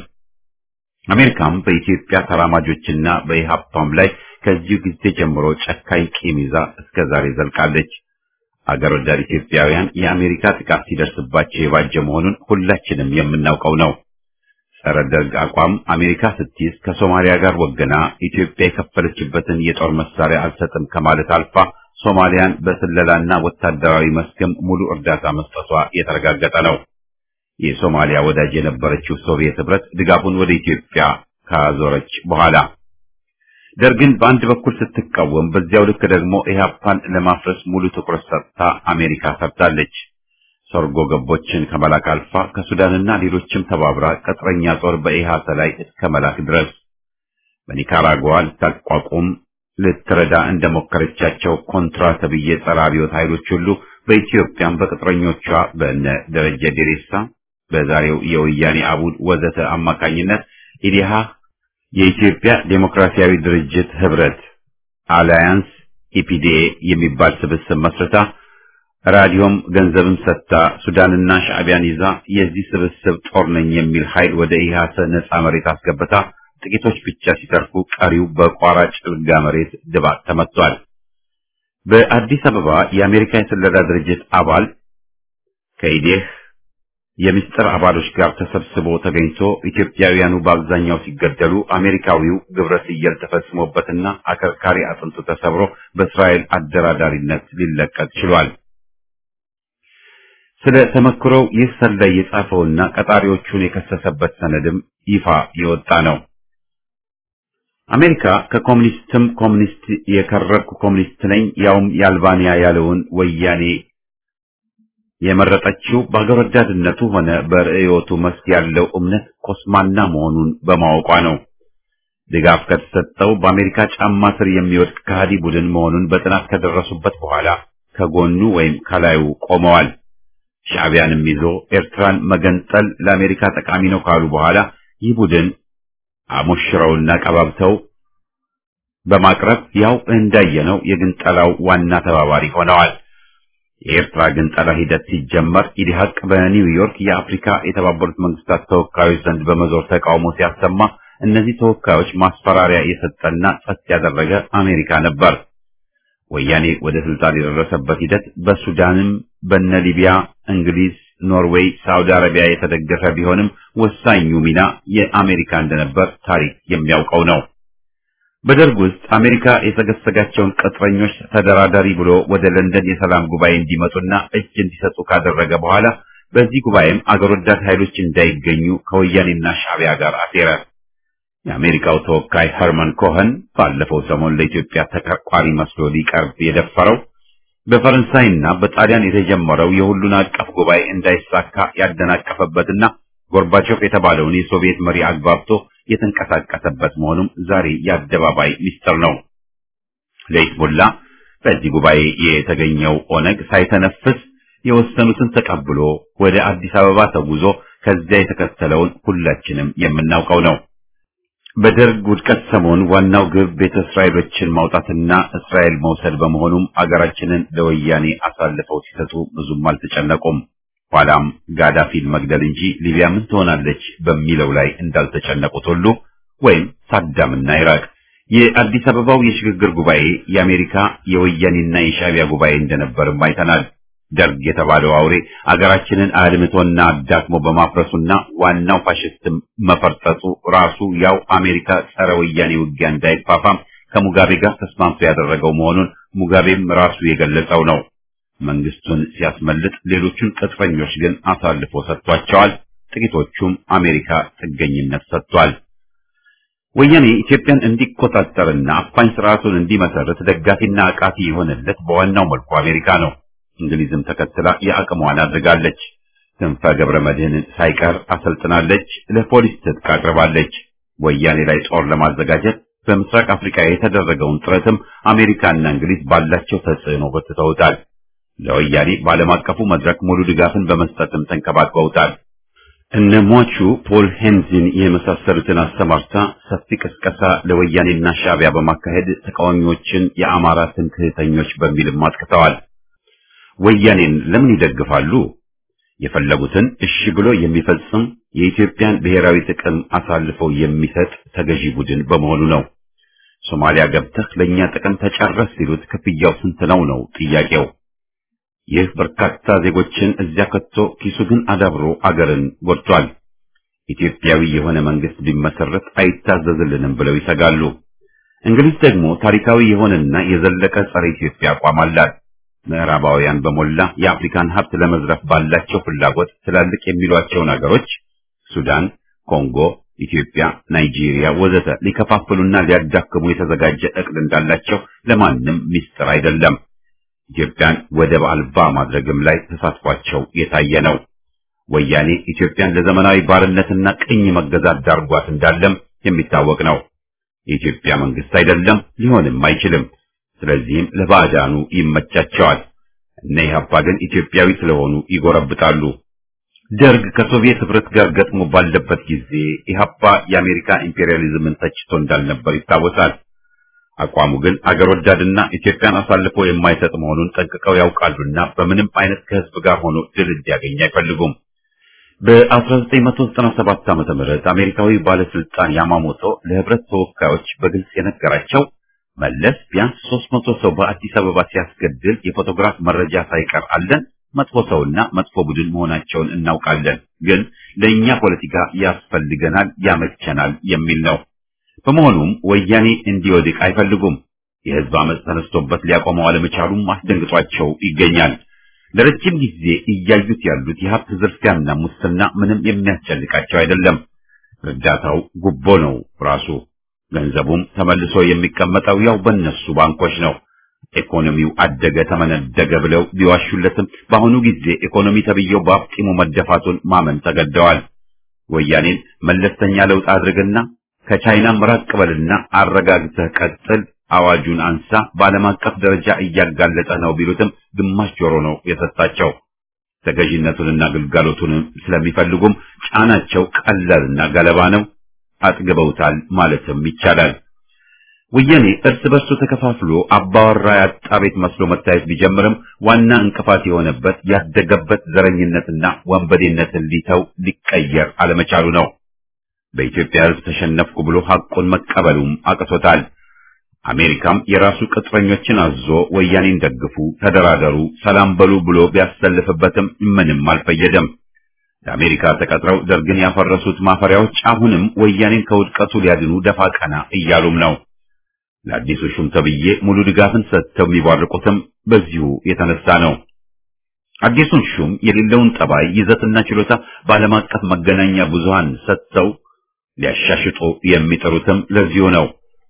አሜሪካም በኢትዮጵያ ተራማጆችና በኢሃፓም ላይ ከዚሁ ጊዜ ጀምሮ ጨካኝ ቂም ይዛ እስከ ዛሬ ዘልቃለች። አገር ወዳድ ኢትዮጵያውያን የአሜሪካ ጥቃት ሲደርስባቸው የባጀ መሆኑን ሁላችንም የምናውቀው ነው። ጸረ ደርግ አቋም አሜሪካ ስትይዝ ከሶማሊያ ጋር ወገና ኢትዮጵያ የከፈለችበትን የጦር መሳሪያ አልሰጥም ከማለት አልፋ ሶማሊያን በስለላና ወታደራዊ መስክም ሙሉ እርዳታ መስጠቷ የተረጋገጠ ነው። የሶማሊያ ወዳጅ የነበረችው ሶቪየት ህብረት ድጋፉን ወደ ኢትዮጵያ ካዞረች በኋላ ደርግን በአንድ በኩል ስትቃወም፣ በዚያው ልክ ደግሞ ኢህአፓን ለማፍረስ ሙሉ ትኩረት ሰጥታ አሜሪካ ሰርታለች። ሰርጎ ገቦችን ከመላክ አልፋ ከሱዳንና ሌሎችም ተባብራ ቅጥረኛ ጦር በኢሃተ ላይ እስከ መላክ ድረስ በኒካራጓ ልታቋቁም ልትረዳ እንደሞከረቻቸው ኮንትራ ተብዬ ጸረ አብዮት ኃይሎች ሁሉ በኢትዮጵያም በቅጥረኞቿ በእነ ደረጀ ዴሬሳ በዛሬው የወያኔ አቡድ ወዘተ አማካኝነት ኢዲሃ የኢትዮጵያ ዴሞክራሲያዊ ድርጅት ህብረት አላያንስ ኢፒዲኤ የሚባል ስብስብ መስርታ ራዲዮም ገንዘብም ሰጥታ ሱዳንና ሻዕቢያን ይዛ የዚህ ስብስብ ጦር ነኝ የሚል ኃይል ወደ ኢሃተ ነጻ መሬት አስገብታ ጥቂቶች ብቻ ሲተርፉ ቀሪው በቋራ ጭልጋ መሬት ድባቅ ተመቷል። በአዲስ አበባ የአሜሪካ የስለላ ድርጅት አባል ከኢዴህ የምስጢር አባሎች ጋር ተሰብስቦ ተገኝቶ ኢትዮጵያውያኑ በአብዛኛው ሲገደሉ አሜሪካዊው ግብረ ሰየል ተፈጽሞበትና አከርካሪ አጥንቱ ተሰብሮ በእስራኤል አደራዳሪነት ሊለቀቅ ችሏል። ስለ ተመክሮው ይህ ሰላይ የጻፈውና ቀጣሪዎቹን የከሰሰበት ሰነድም ይፋ የወጣ ነው። አሜሪካ ከኮሙኒስትም ኮሙኒስት የከረርኩ ኮሙኒስት ነኝ ያውም የአልባንያ ያለውን ወያኔ የመረጠችው በአገር ወዳድነቱ ሆነ በርዕዮቱ መስክ ያለው እምነት ኮስማና መሆኑን በማወቋ ነው። ድጋፍ ከተሰጠው በአሜሪካ ጫማ ስር የሚወድቅ ከሃዲ ቡድን መሆኑን በጥናት ከደረሱበት በኋላ ከጎኑ ወይም ከላዩ ቆመዋል። ሻዕቢያንም ይዞ ኤርትራን መገንጠል ለአሜሪካ ጠቃሚ ነው ካሉ በኋላ ይህ ቡድን አሞሽረውና ቀባብተው በማቅረብ ያው እንዳየነው የግንጠላው ዋና ተባባሪ ሆነዋል። የኤርትራ ግንጠላ ሂደት ሲጀመር ኢዲሃቅ በኒውዮርክ የአፍሪካ የተባበሩት መንግስታት ተወካዮች ዘንድ በመዞር ተቃውሞ ሲያሰማ እነዚህ ተወካዮች ማስፈራሪያ የሰጠና ጸጥ ያደረገ አሜሪካ ነበር። ወያኔ ወደ ስልጣን የደረሰበት ሂደት በሱዳንም በነ ሊቢያ፣ እንግሊዝ፣ ኖርዌይ፣ ሳውዲ አረቢያ የተደገፈ ቢሆንም ወሳኙ ሚና የአሜሪካ እንደነበር ታሪክ የሚያውቀው ነው። በደርግ ውስጥ አሜሪካ የተገሰጋቸውን ቅጥረኞች ተደራዳሪ ብሎ ወደ ለንደን የሰላም ጉባኤ እንዲመጡና እጅ እንዲሰጡ ካደረገ በኋላ በዚህ ጉባኤም አገር ወዳድ ኃይሎች እንዳይገኙ ከወያኔና ሻዕቢያ ጋር አሴረ። የአሜሪካው ተወካይ ሄርመን ኮሄን ባለፈው ሰሞን ለኢትዮጵያ ተቆርቋሪ መስሎ ሊቀርብ የደፈረው በፈረንሳይና በጣሊያን የተጀመረው የሁሉን አቀፍ ጉባኤ እንዳይሳካ ያደናቀፈበትና ጎርባቾቭ የተባለውን የሶቪየት መሪ አግባብቶ የተንቀሳቀሰበት መሆኑም ዛሬ የአደባባይ ሚስጥር ነው። ለይስሙላ በዚህ ጉባኤ የተገኘው ኦነግ ሳይተነፍስ የወሰኑትን ተቀብሎ ወደ አዲስ አበባ ተጉዞ ከዚያ የተከተለውን ሁላችንም የምናውቀው ነው። በደርግ ውድቀት ሰሞን ዋናው ግብ ቤተ እስራኤሎችን ማውጣትና እስራኤል መውሰድ በመሆኑም አገራችንን ለወያኔ አሳልፈው ሲሰጡ ብዙም አልተጨነቁም። ኋላም ጋዳፊን መግደል እንጂ ሊቢያ ምን ትሆናለች በሚለው ላይ እንዳልተጨነቁት ሁሉ ወይም ሳዳምና ኢራቅ የአዲስ አበባው የሽግግር ጉባኤ የአሜሪካ የወያኔና የሻዕቢያ ጉባኤ እንደነበርም አይተናል። ደርግ የተባለው አውሬ አገራችንን አልምቶና አዳክሞ በማፍረሱና ዋናው ፋሽስት መፈርጠጡ ራሱ ያው አሜሪካ ጸረ ወያኔ ውጊያ እንዳይፋፋም ከሙጋቤ ጋር ተስማምቶ ያደረገው መሆኑን ሙጋቤም ራሱ የገለጸው ነው። መንግስቱን ሲያስመልጥ ሌሎቹን ቅጥረኞች ግን አሳልፎ ሰጥቷቸዋል። ጥቂቶቹም አሜሪካ ጥገኝነት ሰጥቷል። ወያኔ ኢትዮጵያን እንዲቆጣጠርና አፋኝ ስርዓቱን እንዲመሰርት ደጋፊና አቃፊ የሆነለት በዋናው መልኩ አሜሪካ ነው። እንግሊዝም ተከትላ የአቅሟን አድርጋለች። ክንፈ ገብረ መድህንን ሳይቀር አሰልጥናለች። ለፖሊስ ትጥቅ አቅርባለች። ወያኔ ላይ ጦር ለማዘጋጀት በምስራቅ አፍሪካ የተደረገውን ጥረትም አሜሪካና እንግሊዝ ባላቸው ተጽዕኖ በትተውታል። ለወያኔ በዓለም አቀፉ መድረክ ሙሉ ድጋፍን በመስጠትም ተንከባክበውታል። እነ ሟቹ ፖል ሄንዝን የመሳሰሉትን አሰማርታ ሰፊ ቅስቀሳ ለወያኔና ሻዕቢያ በማካሄድ ተቃዋሚዎችን የአማራ ትምክህተኞች በሚልም አጥቅተዋል። ወያኔን ለምን ይደግፋሉ? የፈለጉትን እሺ ብሎ የሚፈጽም የኢትዮጵያን ብሔራዊ ጥቅም አሳልፈው የሚሰጥ ተገዢ ቡድን በመሆኑ ነው። ሶማሊያ ገብተህ ለኛ ጥቅም ተጨረስ ሲሉት ክፍያው ስንት ነው ጥያቄው። ይህ በርካታ ዜጎችን እዚያ ከቶ ኪሱ ግን አዳብሮ አገርን ጎድቷል። ኢትዮጵያዊ የሆነ መንግስት ቢመሰረት አይታዘዝልንም ብለው ይሰጋሉ። እንግሊዝ ደግሞ ታሪካዊ የሆነና የዘለቀ ጸረ ኢትዮጵያ አቋም አላት። ምዕራባውያን በሞላ የአፍሪካን ሀብት ለመዝረፍ ባላቸው ፍላጎት ትላልቅ የሚሏቸው ነገሮች ሱዳን፣ ኮንጎ፣ ኢትዮጵያ፣ ናይጄሪያ ወዘተ ሊከፋፍሉና ሊያዳክሙ የተዘጋጀ እቅድ እንዳላቸው ለማንም ሚስጥር አይደለም። ኢትዮጵያን ወደብ አልባ ማድረግም ላይ ተሳትፏቸው የታየ ነው። ወያኔ ኢትዮጵያን ለዘመናዊ ባርነትና ቅኝ መገዛት ዳርጓት እንዳለም የሚታወቅ ነው። የኢትዮጵያ መንግስት አይደለም፣ ሊሆንም አይችልም። ስለዚህም ለባዕዳኑ ይመቻቸዋል። እነ ኢህአፓ ግን ኢትዮጵያዊ ስለሆኑ ይጎረብጣሉ። ደርግ ከሶቪየት ህብረት ጋር ገጥሞ ባለበት ጊዜ ኢህአፓ የአሜሪካ ኢምፔሪያሊዝምን ተችቶ እንዳልነበር ይታወሳል። አቋሙ ግን አገር ወዳድና ኢትዮጵያን አሳልፎ የማይሰጥ መሆኑን ጠንቅቀው ያውቃሉና በምንም አይነት ከህዝብ ጋር ሆኖ ድል እንዲያገኝ አይፈልጉም። በ1997 ዓ.ም አሜሪካዊ ባለስልጣን ያማሞቶ ለህብረት ተወካዮች በግልጽ የነገራቸው መለስ ቢያንስ 300 ሰው በአዲስ አበባ ሲያስገድል የፎቶግራፍ መረጃ ሳይቀር አለን፣ መጥፎ ሰውና መጥፎ ቡድን መሆናቸውን እናውቃለን፣ ግን ለኛ ፖለቲካ ያስፈልገናል፣ ያመቸናል የሚል ነው። በመሆኑም ወያኔ እንዲወድቅ አይፈልጉም። የህዝብ አመጽ ተነስቶበት ሊያቆመው አለመቻሉም አስደንግጧቸው ይገኛል። ለረጅም ጊዜ እያዩት ያሉት የሀብት ዝርፊያና ሙስና ምንም የሚያስጨንቃቸው አይደለም። እርዳታው ጉቦ ነው ራሱ። ገንዘቡም ተመልሶ የሚቀመጠው ያው በእነሱ ባንኮች ነው። ኢኮኖሚው አደገ ተመነደገ ብለው ቢዋሹለትም በአሁኑ ጊዜ ኢኮኖሚ ተብየው በአፍጢሙ መደፋቱን ማመን ተገደዋል። ወያኔን መለስተኛ ለውጥ አድርግና ከቻይናም ራቅ በልና አረጋግተህ ቀጥል፣ አዋጁን አንሳ፣ በዓለም አቀፍ ደረጃ እያጋለጠ ነው ቢሉትም ግማሽ ጆሮ ነው የሰጣቸው። ተገዥነቱንና ግልጋሎቱን ስለሚፈልጉም ጫናቸው ቀላልና ገለባ ነው። አጥግበውታል ማለትም ይቻላል። ወያኔ እርስ በርሱ ተከፋፍሎ አባወራ ያጣ ቤት መስሎ መታየት ቢጀምርም ዋና እንቅፋት የሆነበት ያደገበት ዘረኝነትና ወንበዴነትን ሊተው ሊቀየር አለመቻሉ ነው። በኢትዮጵያ ሕዝብ ተሸነፍኩ ብሎ ሐቁን መቀበሉም አቅቶታል። አሜሪካም የራሱ ቅጥረኞችን አዞ ወያኔን ደግፉ፣ ተደራደሩ፣ ሰላም በሉ ብሎ ቢያሰልፍበትም ምንም አልፈየደም። ለአሜሪካ ተቀጥረው ደርግን ያፈረሱት ማፈሪያዎች አሁንም ወያኔን ከውድቀቱ ሊያድኑ ደፋ ቀና እያሉም ነው። ለአዲሱ ሹም ተብዬ ሙሉ ድጋፍን ሰጥተው የሚባርቁትም በዚሁ የተነሳ ነው። አዲሱን ሹም የሌለውን ጠባይ ይዘትና ችሎታ በዓለም አቀፍ መገናኛ ብዙሃን ሰጥተው ሊያሻሽጡ የሚጠሩትም ለዚሁ ነው።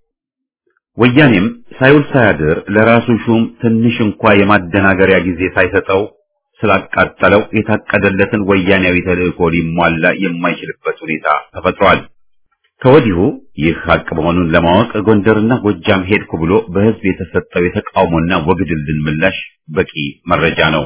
ወያኔም ሳይውል ሳያድር ለራሱ ሹም ትንሽ እንኳ የማደናገሪያ ጊዜ ሳይሰጠው ስላቃጠለው የታቀደለትን ወያኔያዊ ተልእኮ ሊሟላ የማይችልበት ሁኔታ ተፈጥሯል። ከወዲሁ ይህ ሐቅ መሆኑን ለማወቅ ጎንደርና ጎጃም ሄድኩ ብሎ በሕዝብ የተሰጠው የተቃውሞና ወግድልን ምላሽ በቂ መረጃ ነው።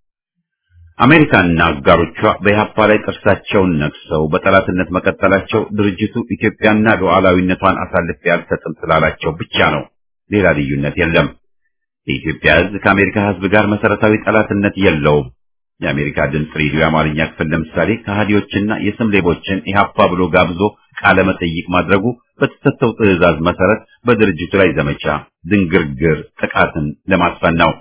አሜሪካና አጋሮቿ በኢህአፓ ላይ ጥርሳቸውን ነክሰው በጠላትነት መቀጠላቸው ድርጅቱ ኢትዮጵያና ሉዓላዊነቷን አሳልፌ አልሰጥም ስላላቸው ብቻ ነው። ሌላ ልዩነት የለም። የኢትዮጵያ ሕዝብ ከአሜሪካ ሕዝብ ጋር መሰረታዊ ጠላትነት የለውም። የአሜሪካ ድምፅ ሬዲዮ የአማርኛ ክፍል ለምሳሌ ከሃዲዎችና የስም ሌቦችን ኢህአፓ ብሎ ጋብዞ ቃለ መጠይቅ ማድረጉ በተሰጠው ትዕዛዝ መሰረት በድርጅቱ ላይ ዘመቻ ድንግርግር ጥቃትን ለማስፈን ነው።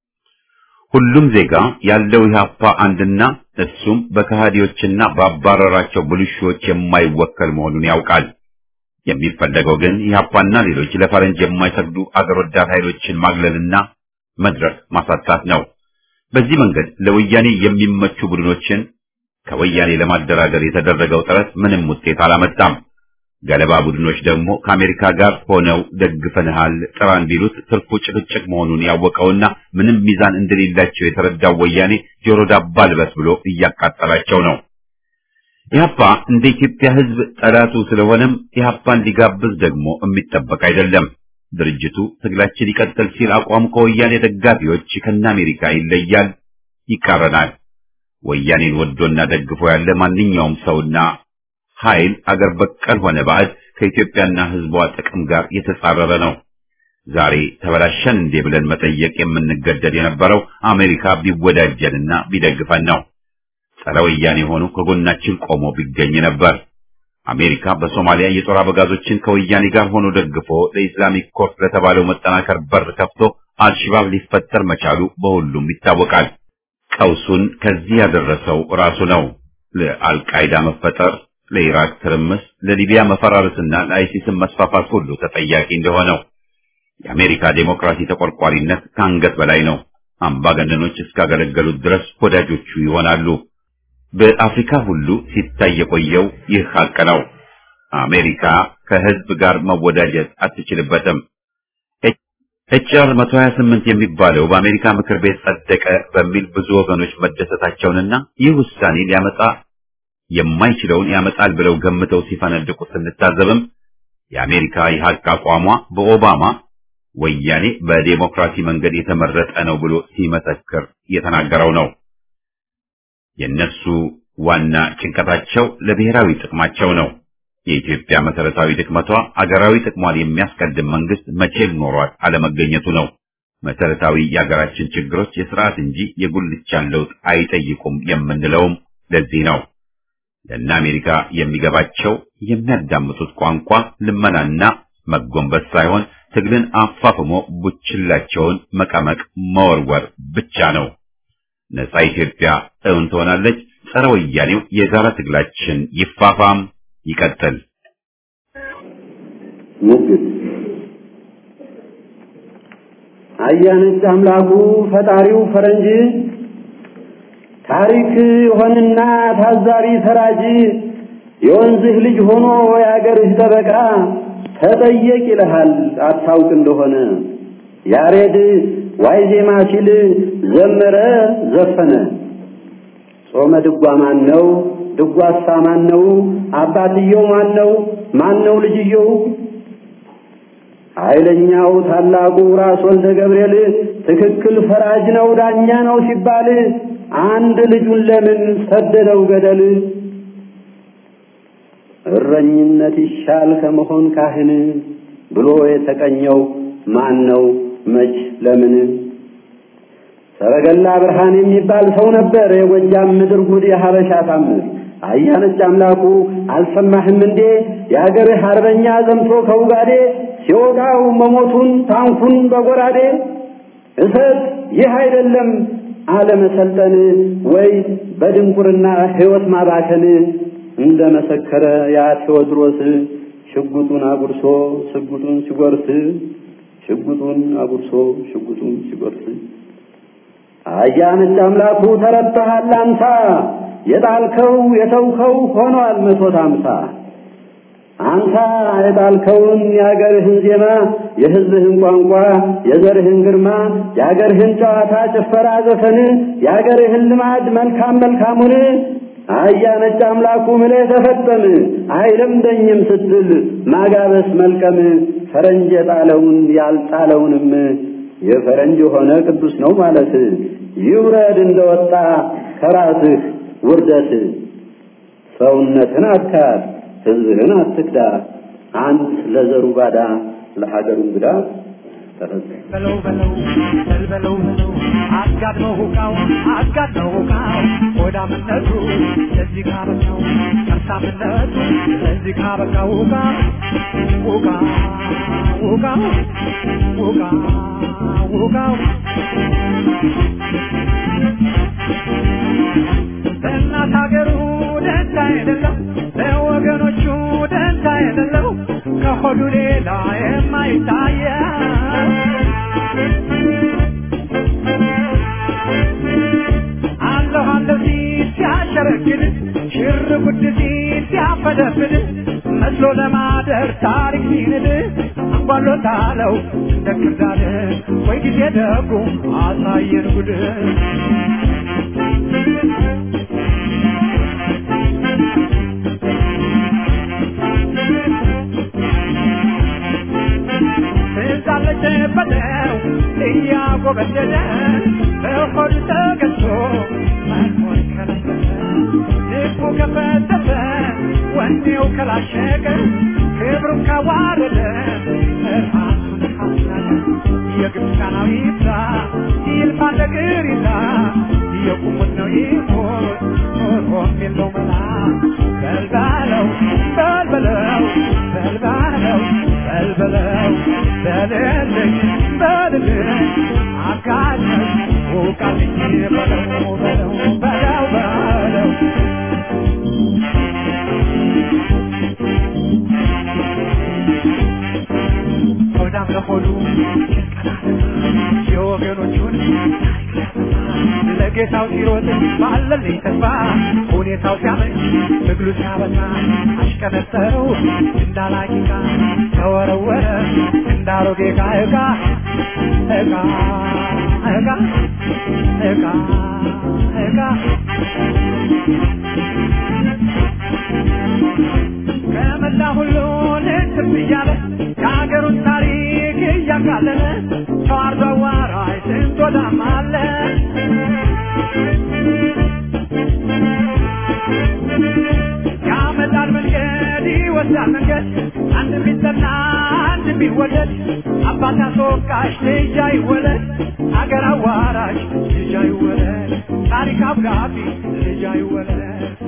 ሁሉም ዜጋ ያለው ኢህአፓ አንድና እሱም በከሃዲዎችና ባባረራቸው ብልሹዎች የማይወከል መሆኑን ያውቃል። የሚፈለገው ግን ኢህአፓና ሌሎች ለፈረንጅ የማይሰግዱ አገር ወዳድ ኃይሎችን ማግለልና መድረክ ማሳጣት ነው። በዚህ መንገድ ለወያኔ የሚመቹ ቡድኖችን ከወያኔ ለማደራደር የተደረገው ጥረት ምንም ውጤት አላመጣም። ገለባ ቡድኖች ደግሞ ከአሜሪካ ጋር ሆነው ደግፈንሃል ጥራን ቢሉት ትርፉ ጭቅጭቅ መሆኑን ያወቀውና ምንም ሚዛን እንደሌላቸው የተረዳው ወያኔ ጆሮ ዳባ ልበስ ብሎ እያቃጠላቸው ነው። ኢህአፓ እንደ ኢትዮጵያ ሕዝብ ጠላቱ ስለሆነም ኢህአፓን ሊጋብዝ ደግሞ የሚጠበቅ አይደለም። ድርጅቱ ትግላችን ይቀጥል ሲል አቋሙ ከወያኔ ደጋፊዎች ከነ አሜሪካ ይለያል፣ ይቃረናል። ወያኔን ወዶና ደግፎ ያለ ማንኛውም ሰውና ኃይል አገር በቀል ሆነ ባዕድ ከኢትዮጵያና ሕዝቧ ጥቅም ጋር የተጻረረ ነው። ዛሬ ተበላሸን እንዴ ብለን መጠየቅ የምንገደድ የነበረው አሜሪካ ቢወዳጀንና ቢደግፈን ነው። ጸረ ወያኔ ሆኖ ከጎናችን ቆሞ ቢገኝ ነበር። አሜሪካ በሶማሊያ የጦር አበጋዞችን ከወያኔ ጋር ሆኖ ደግፎ ለኢስላሚክ ኮርት ለተባለው መጠናከር በር ከፍቶ አልሸባብ ሊፈጠር መቻሉ በሁሉም ይታወቃል። ቀውሱን ከዚህ ያደረሰው ራሱ ነው። ለአልቃይዳ መፈጠር፣ ለኢራቅ ትርምስ፣ ለሊቢያ መፈራረስና ለአይሲስ መስፋፋት ሁሉ ተጠያቂ እንደሆነው የአሜሪካ ዴሞክራሲ ተቆርቋሪነት ከአንገት በላይ ነው። አምባገነኖች እስካገለገሉት ድረስ ወዳጆቹ ይሆናሉ። በአፍሪካ ሁሉ ሲታይ የቆየው ይህ ሐቅ ነው። አሜሪካ ከህዝብ ጋር መወዳጀት አትችልበትም። ኤችአር 128 የሚባለው በአሜሪካ ምክር ቤት ጸደቀ በሚል ብዙ ወገኖች መደሰታቸውንና ይህ ውሳኔ ሊያመጣ የማይችለውን ያመጣል ብለው ገምተው ሲፈነድቁ ስንታዘብም የአሜሪካ የሐቅ አቋሟ በኦባማ ወያኔ በዴሞክራሲ መንገድ የተመረጠ ነው ብሎ ሲመሰክር የተናገረው ነው። የነሱ ዋና ጭንቀታቸው ለብሔራዊ ጥቅማቸው ነው። የኢትዮጵያ መሰረታዊ ድክመቷ አገራዊ ጥቅሟን የሚያስቀድም መንግስት መቼም ኖሯት አለመገኘቱ ነው። መሰረታዊ የአገራችን ችግሮች የሥርዓት እንጂ የጉልቻን ለውጥ አይጠይቁም የምንለውም ለዚህ ነው። ለእነ አሜሪካ የሚገባቸው የሚያዳምጡት ቋንቋ ልመናና መጎንበስ ሳይሆን ትግልን አፋፍሞ ቡችላቸውን መቀመቅ መወርወር ብቻ ነው። ነጻ ኢትዮጵያ እውን ትሆናለች። ጸረ ወያኔው የጋራ ትግላችን ይፋፋም ይቀጥል። ሙግት አያነች አምላኩ ፈጣሪው ፈረንጅ ታሪክ ሆንና ታዛሪ ፈራጅ የወንዝህ ልጅ ሆኖ ያገርህ ጠበቃ ተጠየቅ ይልሃል አታውቅ እንደሆነ ያሬድ ዋይ ዜማ ሲል ዘመረ ዘፈነ ጾመ ድጓ ማን ነው ድጓሳ ማን ነው አባትየው ማን ነው ልጅየው ኃይለኛው ታላቁ ራስ ወልደ ገብርኤል ትክክል ፈራጅ ነው ዳኛ ነው ሲባል አንድ ልጁን ለምን ሰደደው ገደል እረኝነት ይሻል ከመሆን ካህን ብሎ የተቀኘው ማን ነው መች ለምን ሰረገላ ብርሃን የሚባል ሰው ነበር የጎጃም ምድር ጉድ የሐበሻ ታምር አያነጭ አምላኩ አልሰማህም እንዴ የአገርህ አርበኛ ዘምቶ ከውጋዴ ሲወጋው መሞቱን ታንኩን በጎራዴ እሰት ይህ አይደለም አለመሰልጠን ወይ በድንቁርና ሕይወት ማባከን እንደመሰከረ ያ ቴዎድሮስ ሽጉጡን አጉርሶ ሽጉጡን ሲጎርስ አያነጭ አምላኩ ተረታሃል አንተ የጣልከው የተውከው ሆኗል 150 አንተ የጣልከውን ያገርህን ዜማ የህዝብህን ቋንቋ የዘርህን ግርማ ያገርህን ጨዋታ ጭፈራ ዘፈን ያገርህን ልማድ መልካሙን አያነጭ አምላኩ ምለህ ተፈጠም አይለምደኝም ስትል ማጋበስ መልቀም ፈረንጅ የጣለውን ያልጣለውንም የፈረንጅ ሆነ ቅዱስ ነው ማለት ይውረድ እንደወጣ ከራስህ ውርደት ሰውነትን አትካድ ህዝብህን አትክዳ አንተ ለዘሩ ባዳ ለሀገሩ እንግዳ በለው አጋድመው ወዳምነቱ ለዚህ ካበቃው ከርሳምነቱ ለዚህ ካበቃው ውጋ በእናት ሀገሩ ደንታ የሌለው ለወገኖቹ ደንታ የሌለው ከሆዱ ሌላ የማይታየው አለሁ ሲያሸረግድ ሽር ጉድ ሲያፈደፍድ መስሎ ለማደር ታሪክ ሲንድ አንጓሎታለው እንደ ክርዳድ ወይ ጊዜ ደጉ አሳየን ጉድ በለው እያጎበደደ በሆዱ ተገዝቶ መኖር ከለከለ ልቡ ከፈተተ ወኔው ከላሸቀ ክብሩን ካዋረደ ራሱን ካስናቀ የግብፃናዊ ይብዛ ይልፋ ነገር ይዛ የቁሙት ነው ይሞት ኖሮም የለው መላ በልበለው በልልኝ አጋለኝ ውቃልኝ በለው ሆዳም ለሆዱ የወገኖቹን ለጌታው ሲሮጥ ባለልኝ ተስፋ ሁኔታው ሲያመች ትግሉ ሲያበዛ አሽከነጠረው እንዳላቂቃ ተወረወረ እንዳሮጌ ዕቃ ከመላ ሁሉ ልትም እያለ የሀገሩን ታሪክ እያቃለለ ተዋርዶ አዋራይ ስንት ወዳም አለ ያመጣል መንገድ ይወስዳል መንገድ አንድ ቢጠና አንድ ቢወደድ አባት አስወቃሽ ልጅ አይወለድ አገር አዋራሽ ልጅ አይወለድ ታሪክ አብራቢ ልጅ አይወለድ